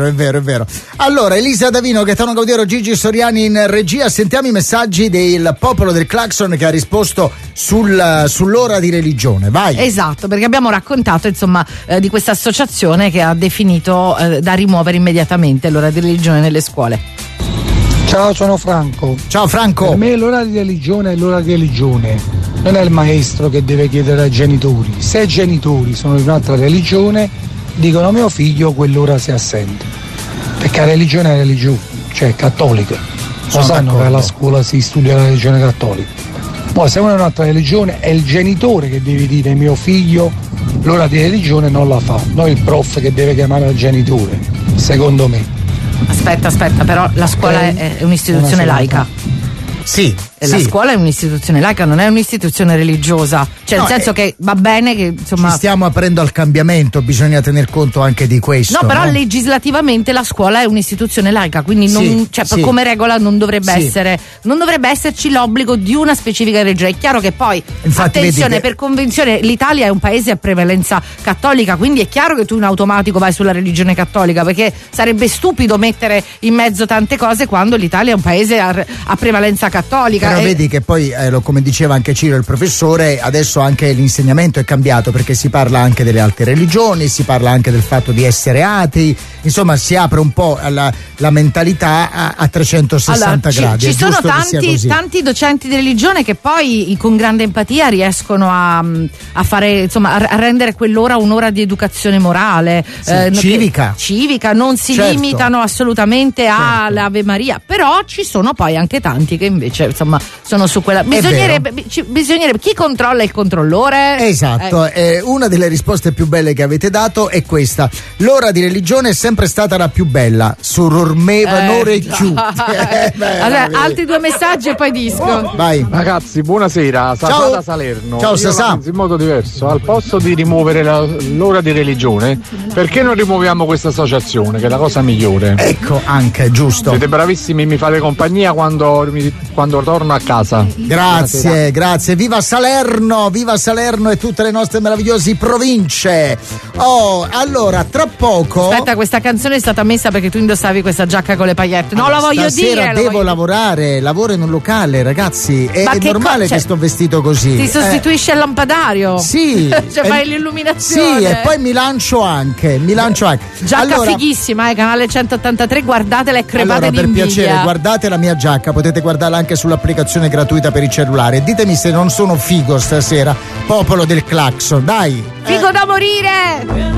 Allora Elisa Davino, Gaetano Gaudiero, Gigi Soriani in regia. Sentiamo i messaggi del popolo del Clacson che ha risposto sull'ora di religione. Vai. Esatto, perché abbiamo raccontato insomma di questa associazione che ha definito da rimuovere immediatamente l'ora di religione nelle scuole. Ciao, sono Franco. Ciao Franco. Per me l'ora di religione è l'ora di religione, non è il maestro che deve chiedere ai genitori. Se i genitori sono di un'altra religione dicono mio figlio quell'ora si assente, perché la religione è religione, cioè cattolica. Lo sanno che alla scuola si studia la religione cattolica. Poi se uno è un'altra religione è il genitore che deve dire mio figlio l'ora di religione non la fa, non il prof che deve chiamare il genitore, secondo me. Aspetta, però la scuola è un'istituzione laica. Sì. La scuola è un'istituzione laica, non è un'istituzione religiosa. Cioè, nel senso che va bene che insomma. Ci stiamo aprendo al cambiamento, bisogna tener conto anche di questo. No, però legislativamente la scuola è un'istituzione laica, quindi come regola non dovrebbe esserci l'obbligo di una specifica religione. È chiaro che poi, infatti, attenzione, per convenzione l'Italia è un paese a prevalenza cattolica, quindi è chiaro che tu in automatico vai sulla religione cattolica, perché sarebbe stupido mettere in mezzo tante cose quando l'Italia è un paese a prevalenza cattolica. Però vedi che poi, come diceva anche Ciro il professore, adesso anche l'insegnamento è cambiato, perché si parla anche delle altre religioni, si parla anche del fatto di essere atei, insomma si apre un po' la mentalità a 360 gradi. Ci sono tanti docenti di religione che poi con grande empatia riescono a fare, insomma, a rendere quell'ora un'ora di educazione morale, civica, non si limitano assolutamente all'Ave Maria, però ci sono poi anche tanti che invece insomma sono su quella. Bisognerebbe chi controlla il controllore? Esatto, una delle risposte più belle che avete dato è questa: l'ora di religione è sempre stata la più bella, sorormevano più. Allora, altri 2 messaggi e poi disco. Vai. Ragazzi, buonasera, Sasà da Salerno. Ciao Sasà. In modo diverso, al posto di rimuovere l'ora di religione, perché non rimuoviamo questa associazione, che è la cosa migliore? Ecco, anche giusto. Siete bravissimi, mi fate compagnia quando torno a casa. Grazie. Viva Salerno e tutte le nostre meravigliose province. Allora, tra poco. Aspetta, questa canzone è stata messa perché tu indossavi questa giacca con le paillette. No, lo voglio stasera dire. Devo lavorare, lavoro in un locale, ragazzi. È normale che sto vestito così. Ti sostituisci al lampadario? Sì. Cioè fai l'illuminazione. Sì, e poi mi lancio anche. Giacca fighissima, canale 183, guardatela, è crepata di invidia. Per piacere, guardate la mia giacca, potete guardarla anche sull'applicazione gratuita per il cellulare. Ditemi se non sono figo stasera, popolo del clacson, dai. Figo da morire!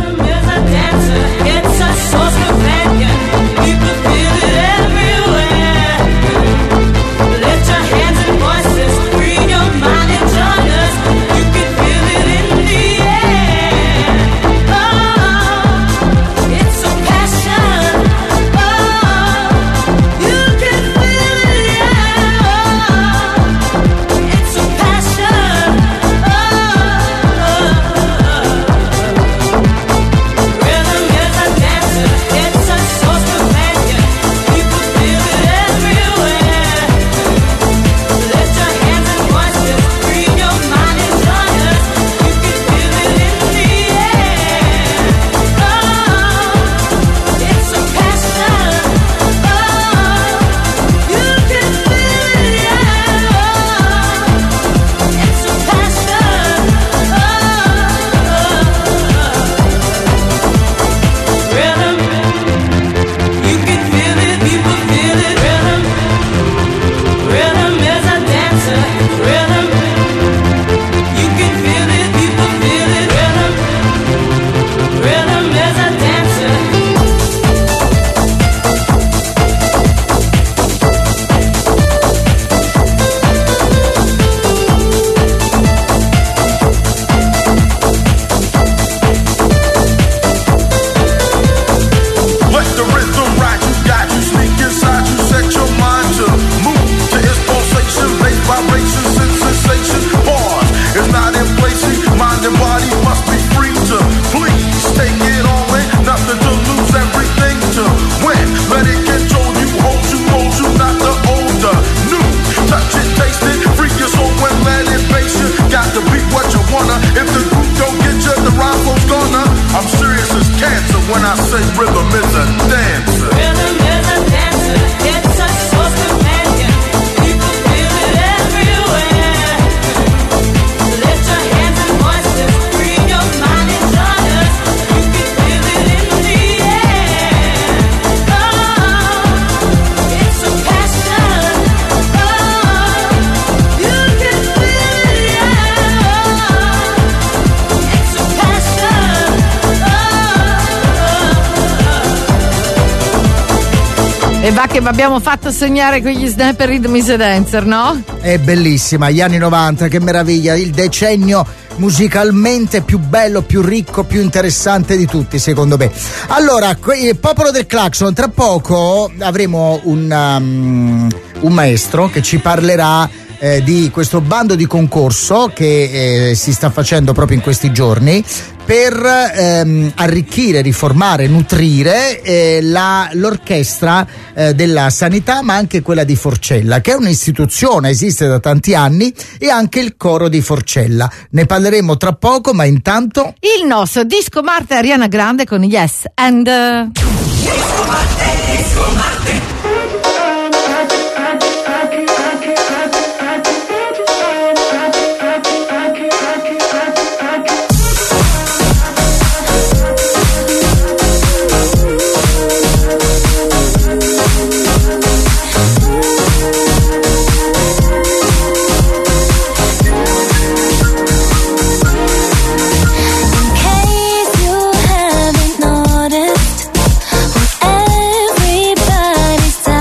E va che vi abbiamo fatto sognare con gli Snapper Rhythm is a Dancer, no? È bellissima, gli anni 90, che meraviglia, il decennio musicalmente più bello, più ricco, più interessante di tutti, secondo me. Allora, il popolo del clacson, tra poco avremo un maestro che ci parlerà di questo bando di concorso che si sta facendo proprio in questi giorni per arricchire, riformare, nutrire l'orchestra della sanità, ma anche quella di Forcella, che è un'istituzione, esiste da tanti anni, e anche il coro di Forcella. Ne parleremo tra poco, ma intanto il nostro Disco Marte Ariana Grande con Yes and Disco Marte. Everybody's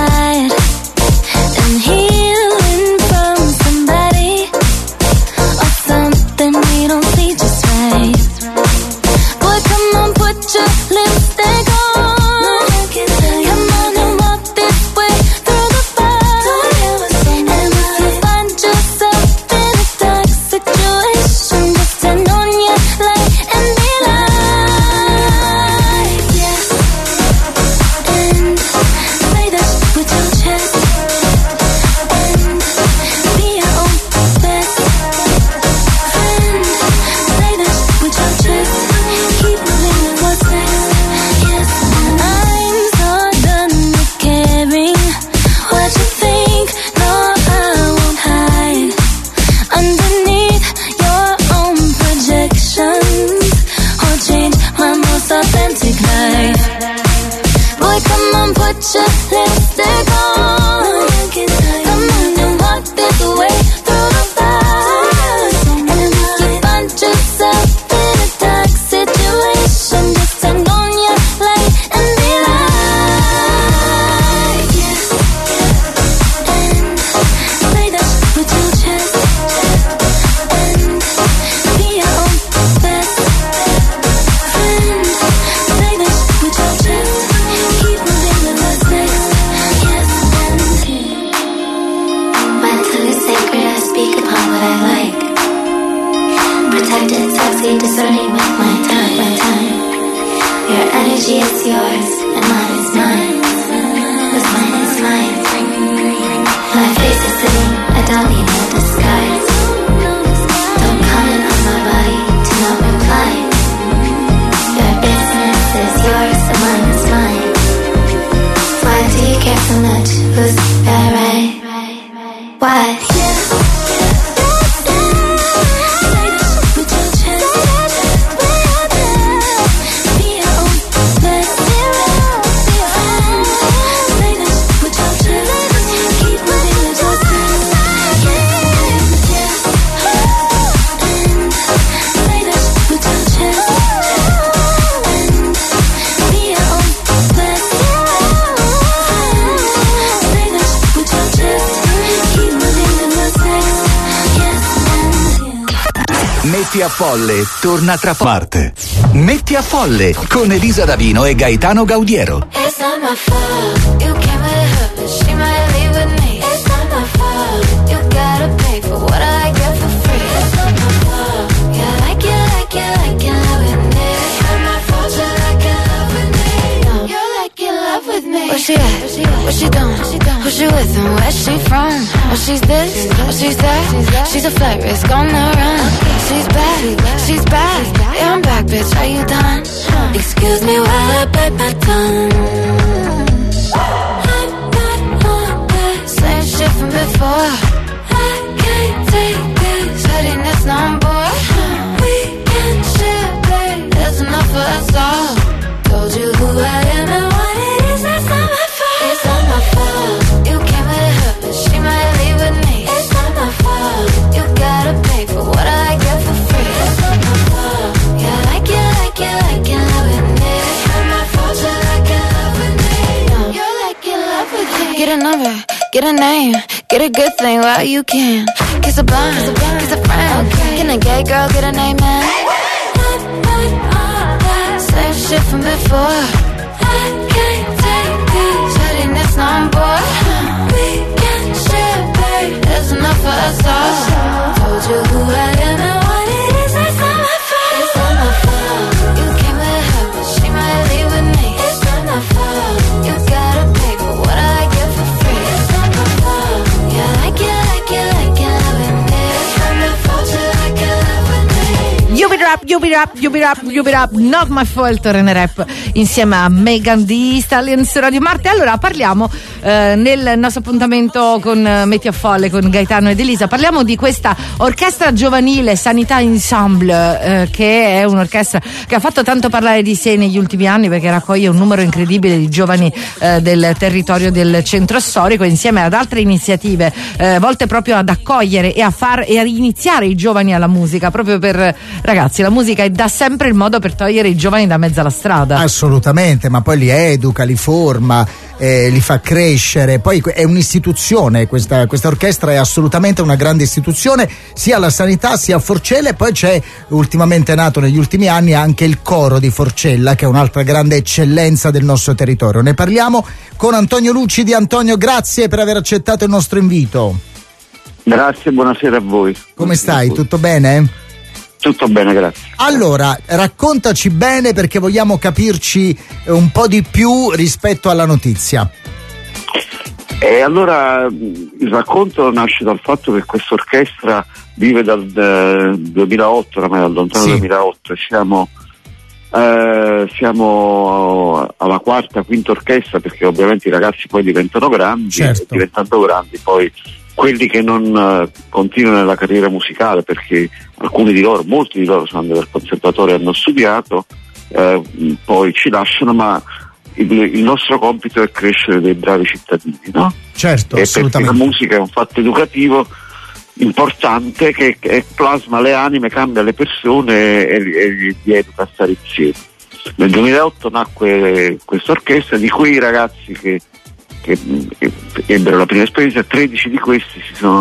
I like. Protected, sexy, discerning with my time. Your energy is yours, and mine is mine. What's mine is mine. My face is sitting, I don't need no disguise. Don't comment on my body, do not reply. Your business is yours, and mine is mine. Why do you care so much? Who's that right? Why? Metti a Folle torna tra parte. Metti a Folle con Elisa Davino e Gaetano Gaudiero. It's not my fault. You came with her, but she might leave with me. It's not my fault. You gotta pay for what I get for free. It's not my fault. Yeah, like you love with me. It's not my fault. You like you love with me. No, you're like you love with me. Where she at? What she doing? Who she with and where she from? Oh, she's this, oh, she's that. She's a flight risk on the run. She's back, yeah, I'm back, bitch, are you done? Excuse me while I bite my tongue. I'm not on that same shit from before. I can't take this pettiness no more. We can share, babe, there's enough for us all. Told you who I am and what it is, that's not my fault. It's not my fault. You came with her, but she might leave with me. It's not my fault. You gotta pay for what I get for free. It's not my fault. Yeah, like you love with me. It's not my fault. You like you love with me. No, you're like you love with me. Get a number, get a name, get a good thing while you can. Kiss a blind, kiss a friend. Can a gay girl get a name, man? Same shit from before. I can't take this pettiness no more. We can share, babe, there's enough for us all. Told you who I am and what it is, that's not my fault. It's not my fault. You came with her, but she might leave with me. It's not my fault. You gotta pay for what I get for free. It's not my fault. Yeah, like you love with me. It's not my fault. You like you love with me. You beat up, not my fault, Rene Rap insieme a Megan Thee Stallion su Radio Marte. Allora parliamo nel nostro appuntamento con Metti a Folle con Gaetano ed Elisa, parliamo di questa orchestra giovanile Sanità Ensemble, che è un'orchestra che ha fatto tanto parlare di sé negli ultimi anni perché raccoglie un numero incredibile di giovani del territorio del centro storico, insieme ad altre iniziative volte proprio ad accogliere e a iniziare i giovani alla musica, proprio per ragazzi, la musica è da sempre il modo per togliere i giovani da mezzo alla strada. Assolutamente, ma poi li educa, li forma, li fa crescere. Poi è un'istituzione, questa orchestra è assolutamente una grande istituzione, sia la Sanità sia Forcella, e poi c'è ultimamente nato negli ultimi anni anche il coro di Forcella, che è un'altra grande eccellenza del nostro territorio. Ne parliamo con Antonio Lucidi. Antonio, grazie per aver accettato il nostro invito. Grazie, buonasera a voi. Come stai? Tutto bene? Tutto bene, grazie. Allora, raccontaci bene perché vogliamo capirci un po' di più rispetto alla notizia. E allora il racconto nasce dal fatto che questa orchestra vive dal 2008, ormai dal lontano 2008, siamo alla quarta, quinta orchestra, perché ovviamente i ragazzi poi diventano grandi, certo. E diventando grandi poi quelli che non continuano nella carriera musicale, perché alcuni di loro, molti di loro sono andati al conservatorio e hanno studiato, poi ci lasciano, ma il nostro compito è crescere dei bravi cittadini, no? Certo, e assolutamente. perché la musica è un fatto educativo importante che plasma le anime, cambia le persone e li educa a stare insieme. Nel 2008 nacque questa orchestra, di cui i ragazzi che ebbero la prima esperienza, 13 di questi si sono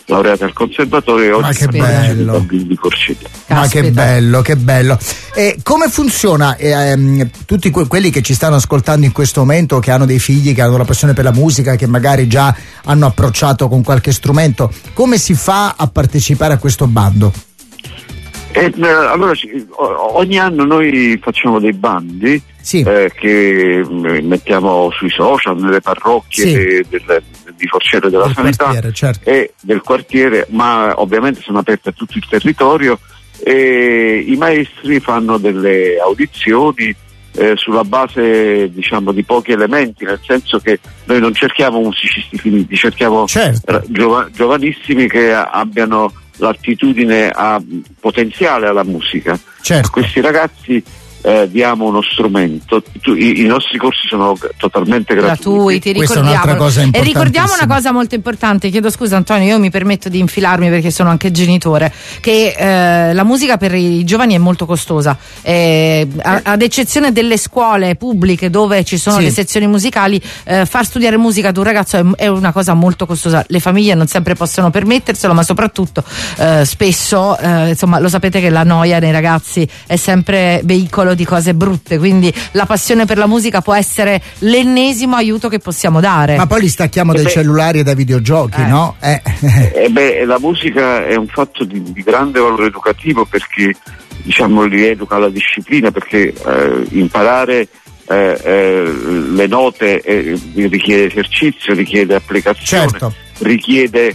laureata al conservatorio e oggi Ma che bello. di Forcella. Ma che bello, che bello. E come funziona? Tutti quelli che ci stanno ascoltando in questo momento, che hanno dei figli, che hanno la passione per la musica, che magari già hanno approcciato con qualche strumento, come si fa a partecipare a questo bando? Allora, ogni anno noi facciamo dei bandi che mettiamo sui social, nelle parrocchie di Forcella della Sanità e del quartiere, ma ovviamente sono aperti a tutto il territorio, e i maestri fanno delle audizioni sulla base, diciamo, di pochi elementi, nel senso che noi non cerchiamo musicisti finiti, cerchiamo giovanissimi che abbiano l'attitudine potenziale alla musica. A questi ragazzi diamo uno strumento. I nostri corsi sono totalmente gratuiti. Ricordiamo. E ricordiamo una cosa molto importante, chiedo scusa Antonio, io mi permetto di infilarmi perché sono anche genitore, che la musica per i giovani è molto costosa, ad eccezione delle scuole pubbliche dove ci sono le sezioni musicali, far studiare musica ad un ragazzo è una cosa molto costosa. Le famiglie non sempre possono permetterselo, ma soprattutto spesso insomma, lo sapete che la noia nei ragazzi è sempre veicolo di cose brutte, quindi la passione per la musica può essere l'ennesimo aiuto che possiamo dare. Ma poi li stacchiamo dai cellulari e dai videogiochi, no? La musica è un fatto di grande valore educativo, perché diciamo li educa alla disciplina, perché imparare le note richiede esercizio, richiede applicazione, richiede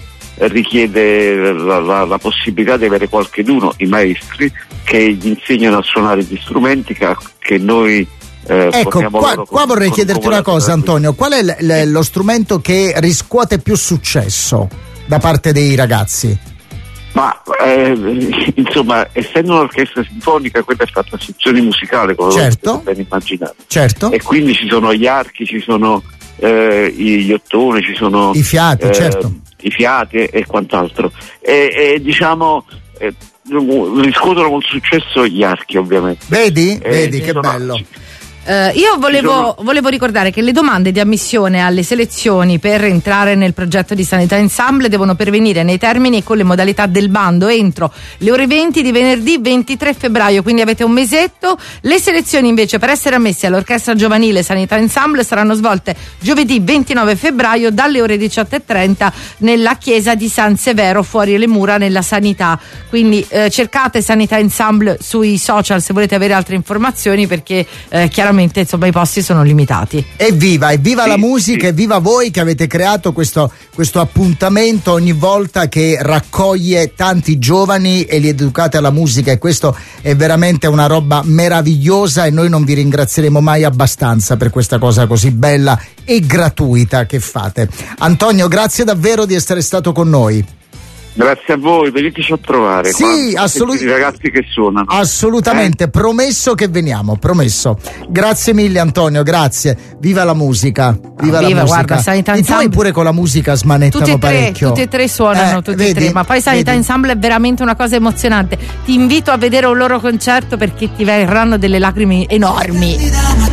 la possibilità di avere qualcheduno, i maestri, che gli insegnano a suonare gli strumenti che noi ecco, qua vorrei chiederti una cosa, Antonio, qual è lo strumento che riscuote più successo da parte dei ragazzi? Ma insomma, essendo un'orchestra sinfonica, quella è fatta a sezione musicale, come potete ben immaginare. E quindi ci sono gli archi, ci sono gli ottoni, ci sono i fiati, i fiati e quant'altro. E diciamo riscuotono molto successo gli archi, ovviamente. Vedi che bello. Io volevo ricordare che le domande di ammissione alle selezioni per entrare nel progetto di Sanità Ensemble devono pervenire nei termini e con le modalità del bando entro le ore 20 di venerdì 23 febbraio, quindi avete un mesetto. Le selezioni invece per essere ammessi all'orchestra giovanile Sanità Ensemble saranno svolte giovedì 29 febbraio dalle ore 18:30 nella chiesa di San Severo fuori le mura nella Sanità, quindi cercate Sanità Ensemble sui social se volete avere altre informazioni, perché chiaramente insomma i posti sono limitati. Evviva la musica, evviva voi che avete creato questo appuntamento ogni volta, che raccoglie tanti giovani e li educate alla musica, e questo è veramente una roba meravigliosa, e noi non vi ringrazieremo mai abbastanza per questa cosa così bella e gratuita che fate. Antonio, grazie davvero di essere stato con noi. Grazie a voi, veniteci a trovare. Sì, assolutamente. I ragazzi che suonano. Assolutamente, promesso che veniamo, promesso. Grazie mille Antonio, grazie. Viva la musica. Viva la musica. Guarda, Sanità Ensemble. I tuoi pure con la musica smanettano parecchio. Tutti e tre suonano, tutti e tre. Ma poi Sanità Ensemble è veramente una cosa emozionante. Ti invito a vedere un loro concerto, perché ti verranno delle lacrime enormi.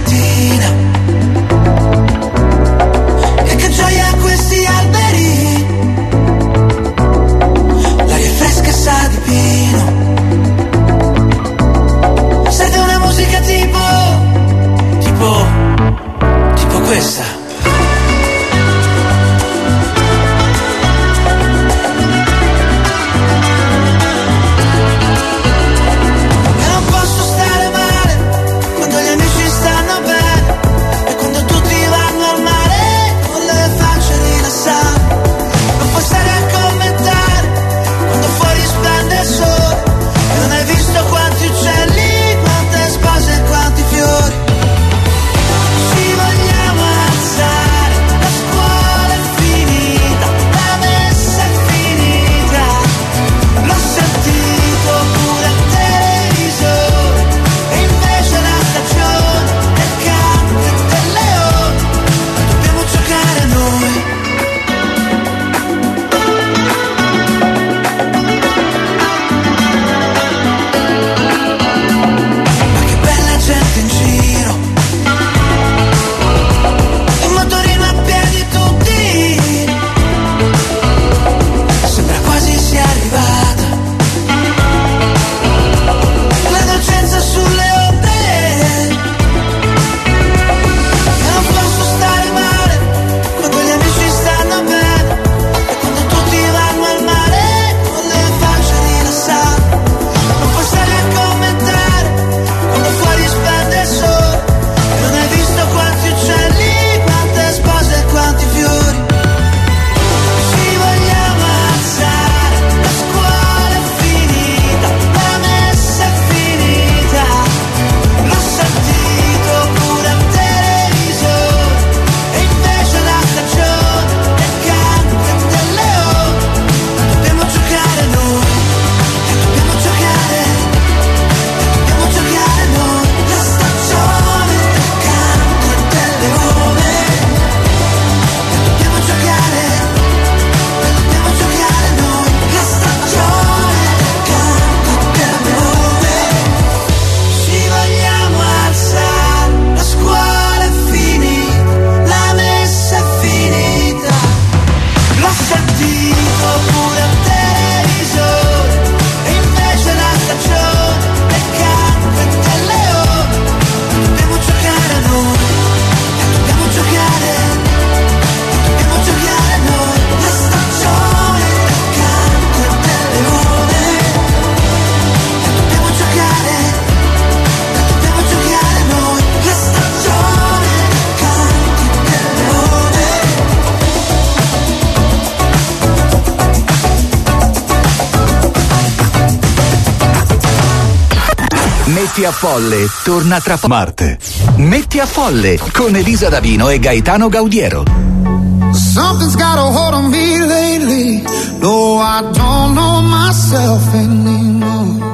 Questa e non posso stare male quando gli amici stanno Metti a Folle torna tra Marte. Metti a Folle con Elisa Davino e Gaetano Gaudiero. Something's got a hold on me lately. No, I don't know myself anymore.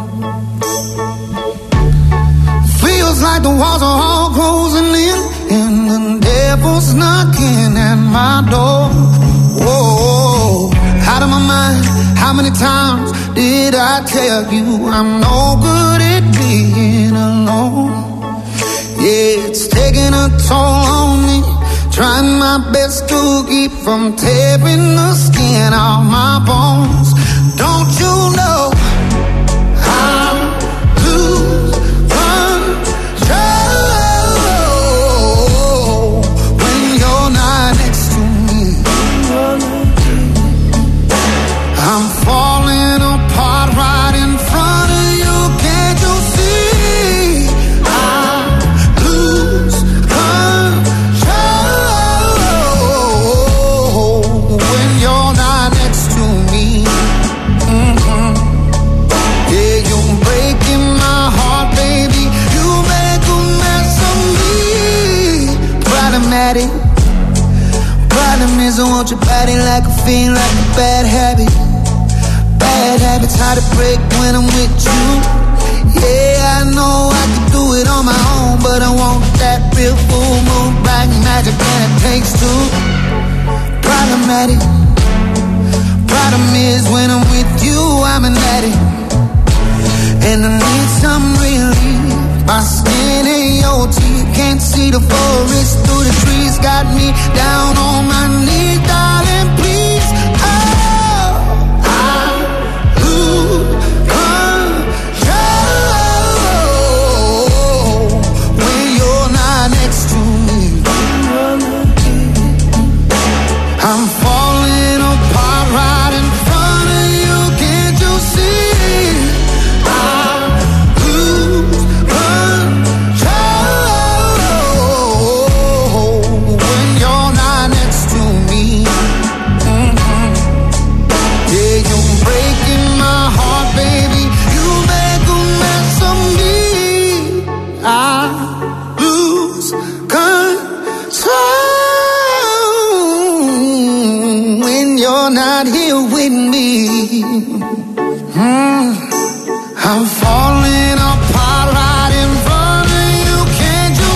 Feels like the walls are all closing in, and the devil's knocking at my door. Whoa, out of my mind. How many times did I tell you I'm no good at being alone? Yeah, it's taking a toll on me. Trying my best to keep from tearing the skin off my bones. Don't you know I lose control when you're not next to me? I'm falling apart right in front of you. Can't you see? I lose control when you're not next to me. Yeah, you're breaking my heart, baby. You make a mess of me. Problematic. Problem is I want your body like a fiend, like a bad habit. Bad habits hard to break when I'm with you. Yeah, I know I can do it on my own, but I want that real full moon, black magic, and it takes two. Problematic. Problem is when I'm with you, I'm an addict, and I need some relief. My skin ain't your teeth, can't see the forest through the trees. Got me down on my knees, darling, please. Oh, I lose control when you're not next to me. I'm falling apart right in front of you, can't you see? I lose control when you're not next to me. Yeah, you're breaking my heart, baby. You make a mess of me. I lose control when you're not here with me. I'm falling apart right in front of you, can't you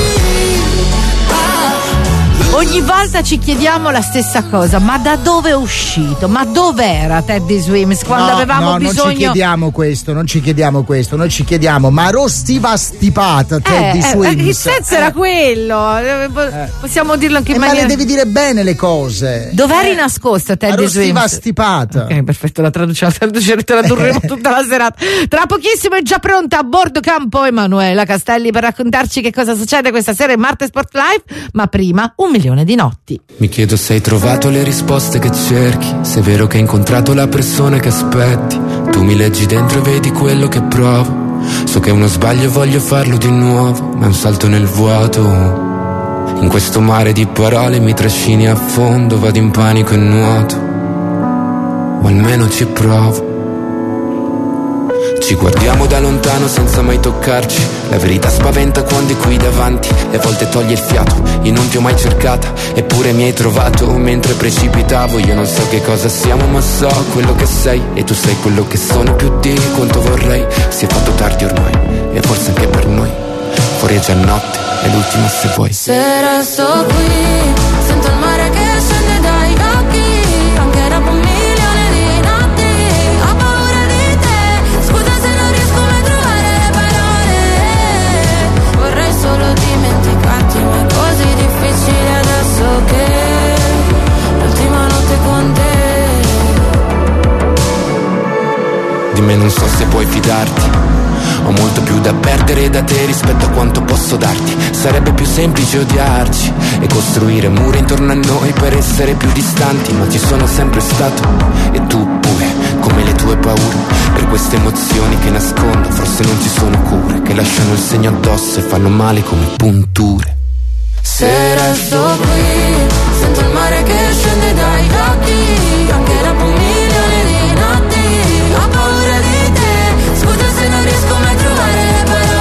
see? Ogni volta ci chiediamo la stessa cosa, ma da dove è uscito? Ma dov'era Teddy Swims quando avevamo bisogno? Non ci chiediamo questo, noi ci chiediamo, ma rostiva stipata Teddy Swims. Il senso era quello, possiamo dirlo anche in ma maniera... le devi dire bene le cose. Dov'eri nascosta Teddy Swims? Rostiva stipata. Ok, perfetto, la tradurremo tutta la serata. Tra pochissimo è già pronta a bordo campo Emanuela Castelli per raccontarci che cosa succede questa sera in Marte Sport Live, ma prima 1 milione di notti. Mi chiedo se hai trovato le risposte che cerchi, se è vero che hai incontrato la persona che aspetti. Tu mi leggi dentro e vedi quello che provo. So che è uno sbaglio e voglio farlo di nuovo, ma è un salto nel vuoto. In questo mare di parole mi trascini a fondo, vado in panico e nuoto, o almeno ci provo. Ci guardiamo da lontano senza mai toccarci. La verità spaventa quando è qui davanti e a volte toglie il fiato. Io non ti ho mai cercata, eppure mi hai trovato mentre precipitavo. Io non so che cosa siamo, ma so quello che sei, e tu sei quello che sono più di quanto vorrei. Si è fatto tardi ormai, e forse anche per noi. Fuori è già notte, è l'ultima se vuoi. Se resto qui, sento il mare che scende dai occhi, anche dopo 1 milione di notti. Ho paura di te, scusa se non riesco mai a trovare le parole. Vorrei solo dimenticarti, ma è così difficile adesso che l'ultima notte con te. Di me non so se puoi fidarti. Ho molto più da perdere da te rispetto a quanto posso darti. Sarebbe più semplice odiarci e costruire muri intorno a noi per essere più distanti, ma ci sono sempre stato, e tu pure, come le tue paure. Per queste emozioni che nascondo forse non ci sono cure, che lasciano il segno addosso e fanno male come punture. Se resto qui, sento il mare che scende dai occhi, anche dopo 1 milione di notti. Ho paura di te, scusa se non riesco mai a trovare le parole.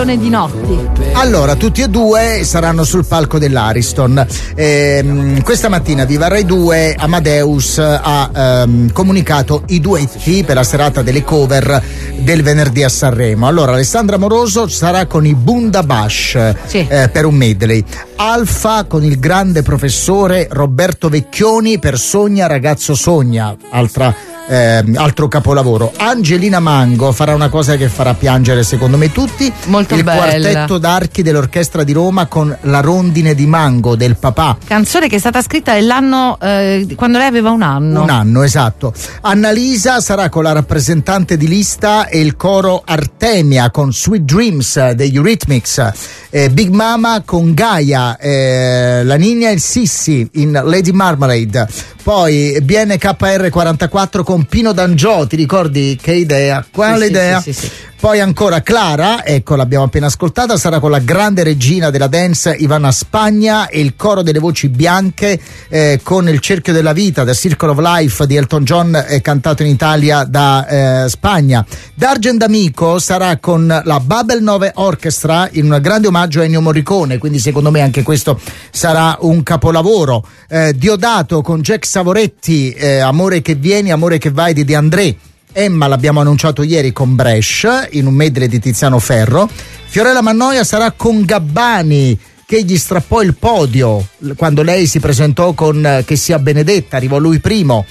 Canzone di notti. Allora, tutti e due saranno sul palco dell'Ariston. Questa mattina Viva Rai 2 Amadeus ha comunicato i duetti per la serata delle cover del venerdì a Sanremo. Allora, Alessandra Moroso sarà con i Bundabash per un medley. Alfa con il grande professore Roberto Vecchioni per Sogna ragazzo sogna, altro capolavoro. Angelina Mango farà una cosa che farà piangere secondo me tutti, molto il bella. quartetto d'archi dell'Orchestra di Roma con La rondine di Mango del papà, canzone che è stata scritta nell'anno quando lei aveva un anno, esatto. Annalisa sarà con la rappresentante di lista e il coro Artemia con Sweet Dreams degli Eurythmics, Big Mama con Gaia, la Nina e il Sissi in Lady Marmalade, poi BNKR44 con Pino D'Angiò, ti ricordi che idea? Quale idea? Sì. Poi ancora Clara, ecco l'abbiamo appena ascoltata, sarà con la grande regina della dance Ivana Spagna e il coro delle voci bianche con il Cerchio della Vita, The Circle of Life di Elton John, cantato in Italia da Spagna. D'Argent D'Amico sarà con la Babel 9 Orchestra in un grande omaggio a Ennio Morricone, quindi secondo me anche questo sarà un capolavoro. Diodato con Jack Savoretti, Amore che vieni, amore che vai di De André. Emma l'abbiamo annunciato ieri con Brescia in un medley di Tiziano Ferro. Fiorella Mannoia sarà con Gabbani, che gli strappò il podio quando lei si presentò con Che sia benedetta, arrivò lui primo.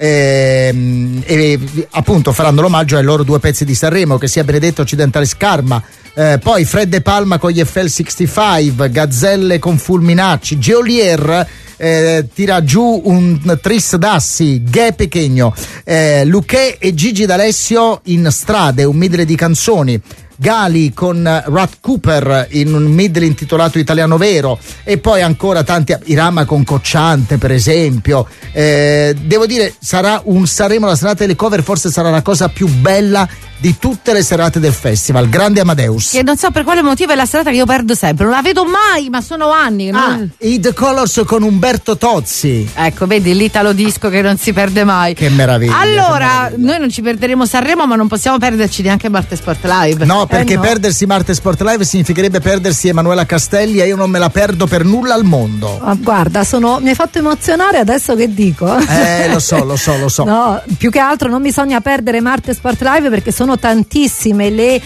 E appunto faranno l'omaggio ai loro due pezzi di Sanremo, Che sia benedetto, Occidentale Scarma. Poi Fred De Palma con gli FL65, Gazzelle con Fulminacci, Geolier tira giù un Tris Dassi, Ghe Pechegno, Luché e Gigi D'Alessio in Strade, un medley di canzoni. Gali con Rat Cooper in un medley intitolato Italiano Vero, e poi ancora tanti, Irama con Cocciante per esempio. Devo dire, sarà un Sanremo, la serata delle cover forse sarà la cosa più bella di tutte le serate del festival. Grande Amadeus, che non so per quale motivo è la serata che io perdo sempre, non la vedo mai, ma sono anni che i The Colors con Umberto Tozzi, ecco, vedi l'italo disco che non si perde mai. Che meraviglia. Allora, noi non ci perderemo Sanremo, ma non possiamo perderci neanche Marte Sport Live. No, perché perdersi Marte Sport Live significherebbe perdersi Emanuela Castelli, e io non me la perdo per nulla al mondo. Guarda, mi hai fatto emozionare, adesso che dico? Lo so. No, più che altro non bisogna perdere Marte Sport Live, perché sono tantissime le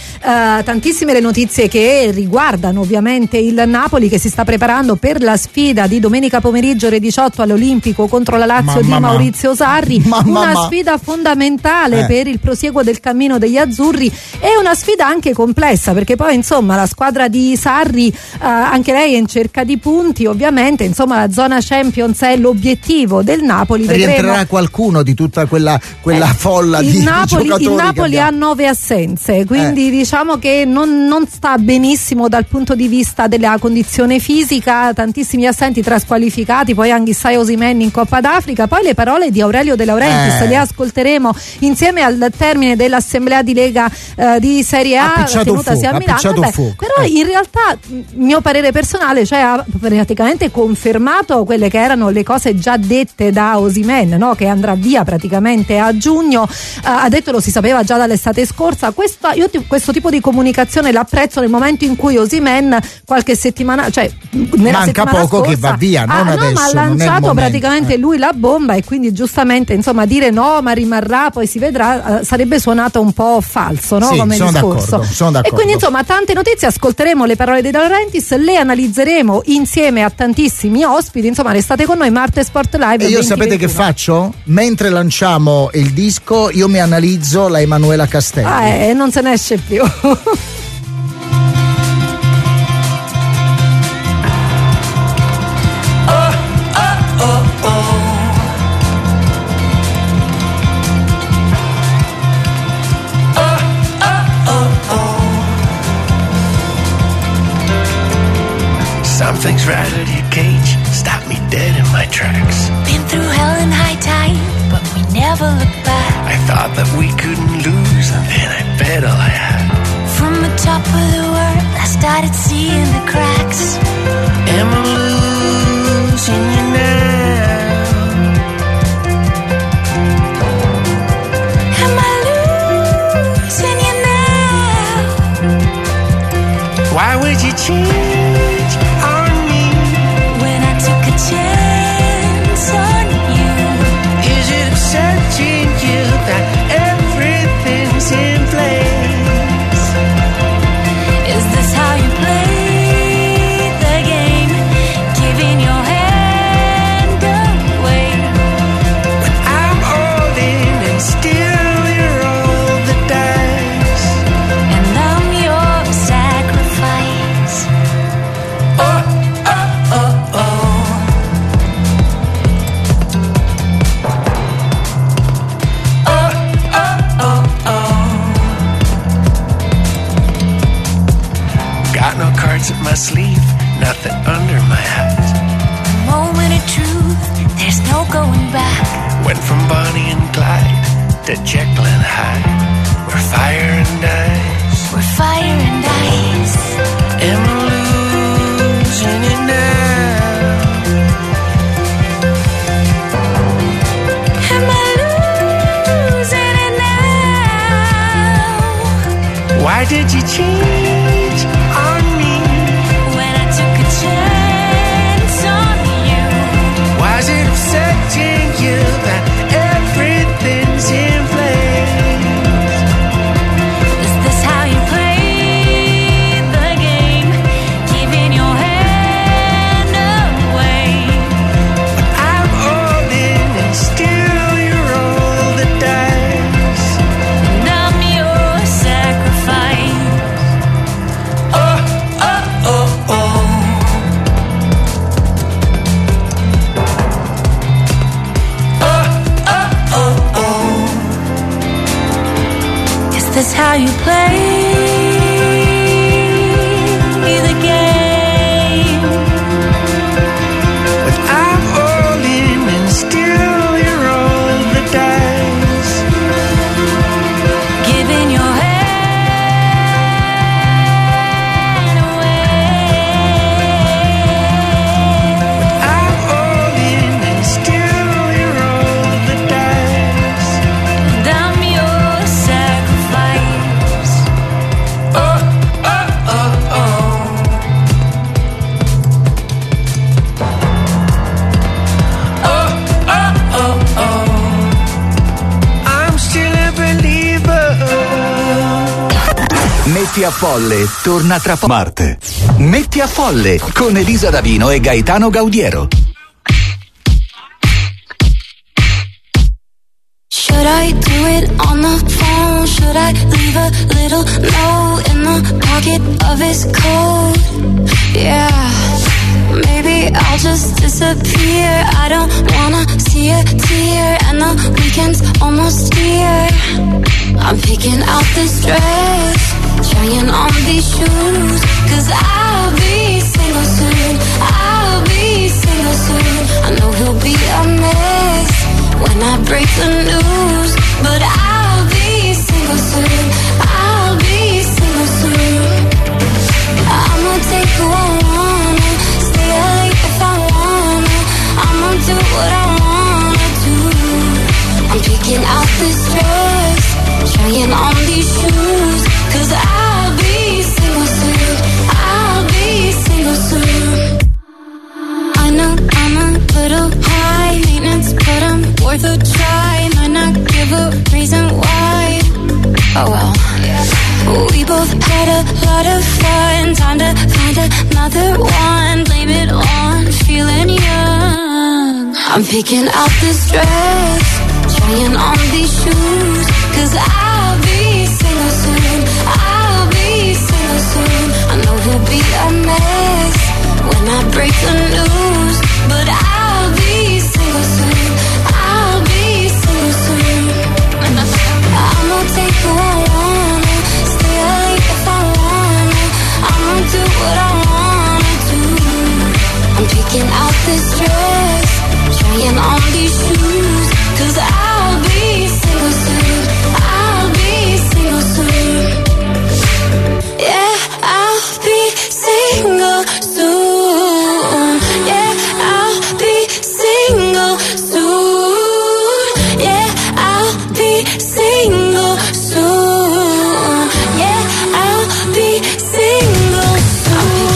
notizie che riguardano ovviamente il Napoli, che si sta preparando per la sfida di domenica pomeriggio ore 18 all'Olimpico contro la Lazio di Maurizio Sarri, una sfida fondamentale per il prosieguo del cammino degli azzurri, e una sfida anche complessa, perché poi insomma la squadra di Sarri anche lei è in cerca di punti, ovviamente insomma la zona Champions è l'obiettivo del Napoli. Rientrerà qualcuno di tutta quella folla di giocatori? Il Napoli ha 9 assenze, quindi diciamo che non sta benissimo dal punto di vista della condizione fisica, tantissimi assenti, 3 squalificati, poi Anghissai Osimhen in Coppa d'Africa. Poi le parole di Aurelio De Laurentiis le ascolteremo insieme al termine dell'assemblea di Lega di Serie A tenutasi a Milano. Però in realtà, mio parere personale, cioè ha praticamente confermato quelle che erano le cose già dette da Osimhen, no? Che andrà via praticamente a giugno. Ha detto, lo si sapeva già dall'estate scorsa. Io questo tipo di comunicazione l'apprezzo nel momento in cui Osimhen qualche settimana, cioè nella manca settimana poco scorsa, che va via, non adesso, ma ha lanciato praticamente lui la bomba, e quindi giustamente insomma dire no ma rimarrà poi si vedrà sarebbe suonato un po' falso, no? Sì, come sono discorso. Sono d'accordo. E quindi insomma tante notizie, ascolteremo le parole di De Laurentiis, le analizzeremo insieme a tantissimi ospiti, insomma restate con noi. Marte Sport Live. E io sapete che faccio? Mentre lanciamo il disco io mi analizzo la Emanuela Castelli. Non se ne esce più. Something's rattled your cage, stopped me dead in my tracks. Been through hell and high tide, but we never looked back. I thought that we couldn't lose, and then I bet all I had. From the top of the world, I started seeing the cracks. Am I losing you now? Am I losing you now? you change on me? When I took a chance on you. Is it upsetting you that everything's in place? Is this how you play the game? Giving your hand away. But I'm all in and still you're all the dice. And I'm your sacrifice. Oh, oh, oh, oh. Oh, oh, oh, oh. Got no cards up my sleeve, nothing under my hat. Moment of truth, there's no going back. Went from Bonnie and Clyde to Jekyll and Hyde. We're fire and ice. We're fire and ice. Am I losing it now? Am I losing it now? Why did you change on me? When I took a chance on you. Why is it upsetting you that everything's in place? Is this how you play the game? Giving your hand away. I'm all in and still you're all the dice. And I'm your sacrifice. Oh, oh, oh, oh. Oh, oh, oh, oh. Is this how you play the game? But I'm all in and still you're all the dice. Giving your hand away. I'm all in and still you're all the dice. And I'm your sacrifice. Oh, oh, oh, oh. Oh, oh, oh, oh. I'm still a believer. Metti a Folle torna tra Marte. Metti a Folle con Elisa Davino e Gaetano Gaudiero. Should I do it on the phone? Should I leave a little note in the pocket of his coat? Yeah, maybe I'll just disappear. I don't wanna see a tear, and the weekend's almost here. I'm picking out this dress, trying on these shoes, 'cause I'll be single soon. I'll be single soon. I know he'll be a mess when I break the news, but I'll be single soon. I'll be single soon. I'ma take who I wanna, stay late if I wanna. I'ma do what I wanna do. I'm picking out this dress, trying on these shoes, 'cause I'll be single soon. I'll be single soon. I know I'm a little high maintenance, but I'm worth a try. Might not give a reason why. Oh well. We both had a lot of fun. Time to find another one. Blame it on feeling young. I'm picking out this dress, trying on these shoes, 'cause I'll be single soon. I'll be single soon. I know he'll be a mess when I break the news, but I'll be single soon. I'll be single soon. I'ma take who I wanna, stay late if I wanna. I'ma do what I wanna do. I'm picking out this dress, trying on these shoes, 'cause I'll be single soon. I'll be single soon. Yeah, I'll be single soon. Yeah, I'll be single soon. Yeah, I'll be single soon. Yeah, I'll be single soon.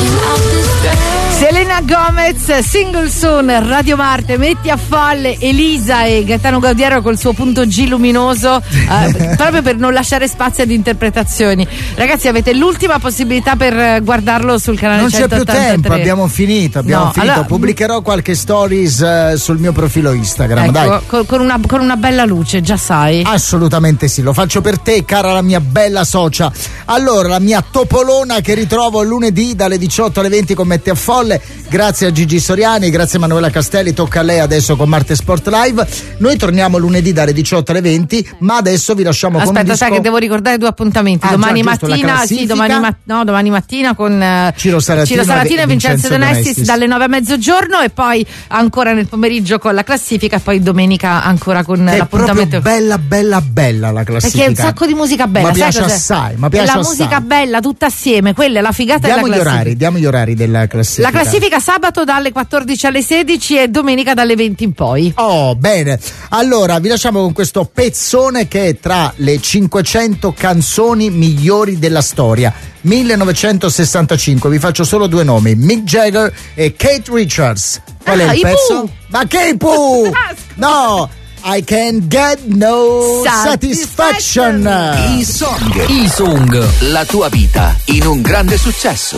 Selena Gomez, Single Soon, Radio Marte, Metti a Folle, Elisa e Gaetano Gaudiero col suo punto G luminoso, proprio per non lasciare spazio ad interpretazioni. Ragazzi, avete l'ultima possibilità per guardarlo sul canale non 183. c'è più tempo, abbiamo finito. Allora, pubblicherò qualche stories sul mio profilo Instagram, ecco, dai. Con una bella luce, già sai. Assolutamente sì, lo faccio per te, cara la mia bella socia. Allora, la mia topolona che ritrovo lunedì dalle 18 alle 20 con Metti a Folle. Grazie a Gigi Soriani, grazie a Manuela Castelli, tocca a lei adesso con Marte Sport Live. Noi torniamo lunedì dalle 18 alle 20, ma adesso vi lasciamo con un disco. Aspetta, sai che devo ricordare due appuntamenti. Domani mattina, domani mattina con Ciro Saratina e Vincenzo Donestis dalle 9 a mezzogiorno, e poi ancora nel pomeriggio con la classifica, e poi domenica ancora con l'appuntamento. È bella la classifica. Perché è un sacco di musica bella. Ma piace assai, è la musica bella tutta assieme, quella è la figata della classifica. Diamo gli orari della classifica. La classifica sabato dalle 14 alle 16 e domenica dalle 20 in poi. Oh, bene. Allora, vi lasciamo con questo pezzone che è tra le 500 canzoni migliori della storia. 1965, vi faccio solo due nomi, Mick Jagger e Kate Richards. Qual è il pezzo? Ma che Pooh! No! I can get no satisfaction. I-Song, la tua vita in un grande successo.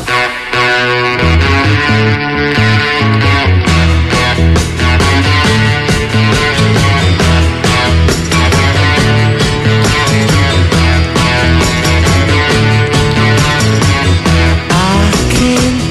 I can't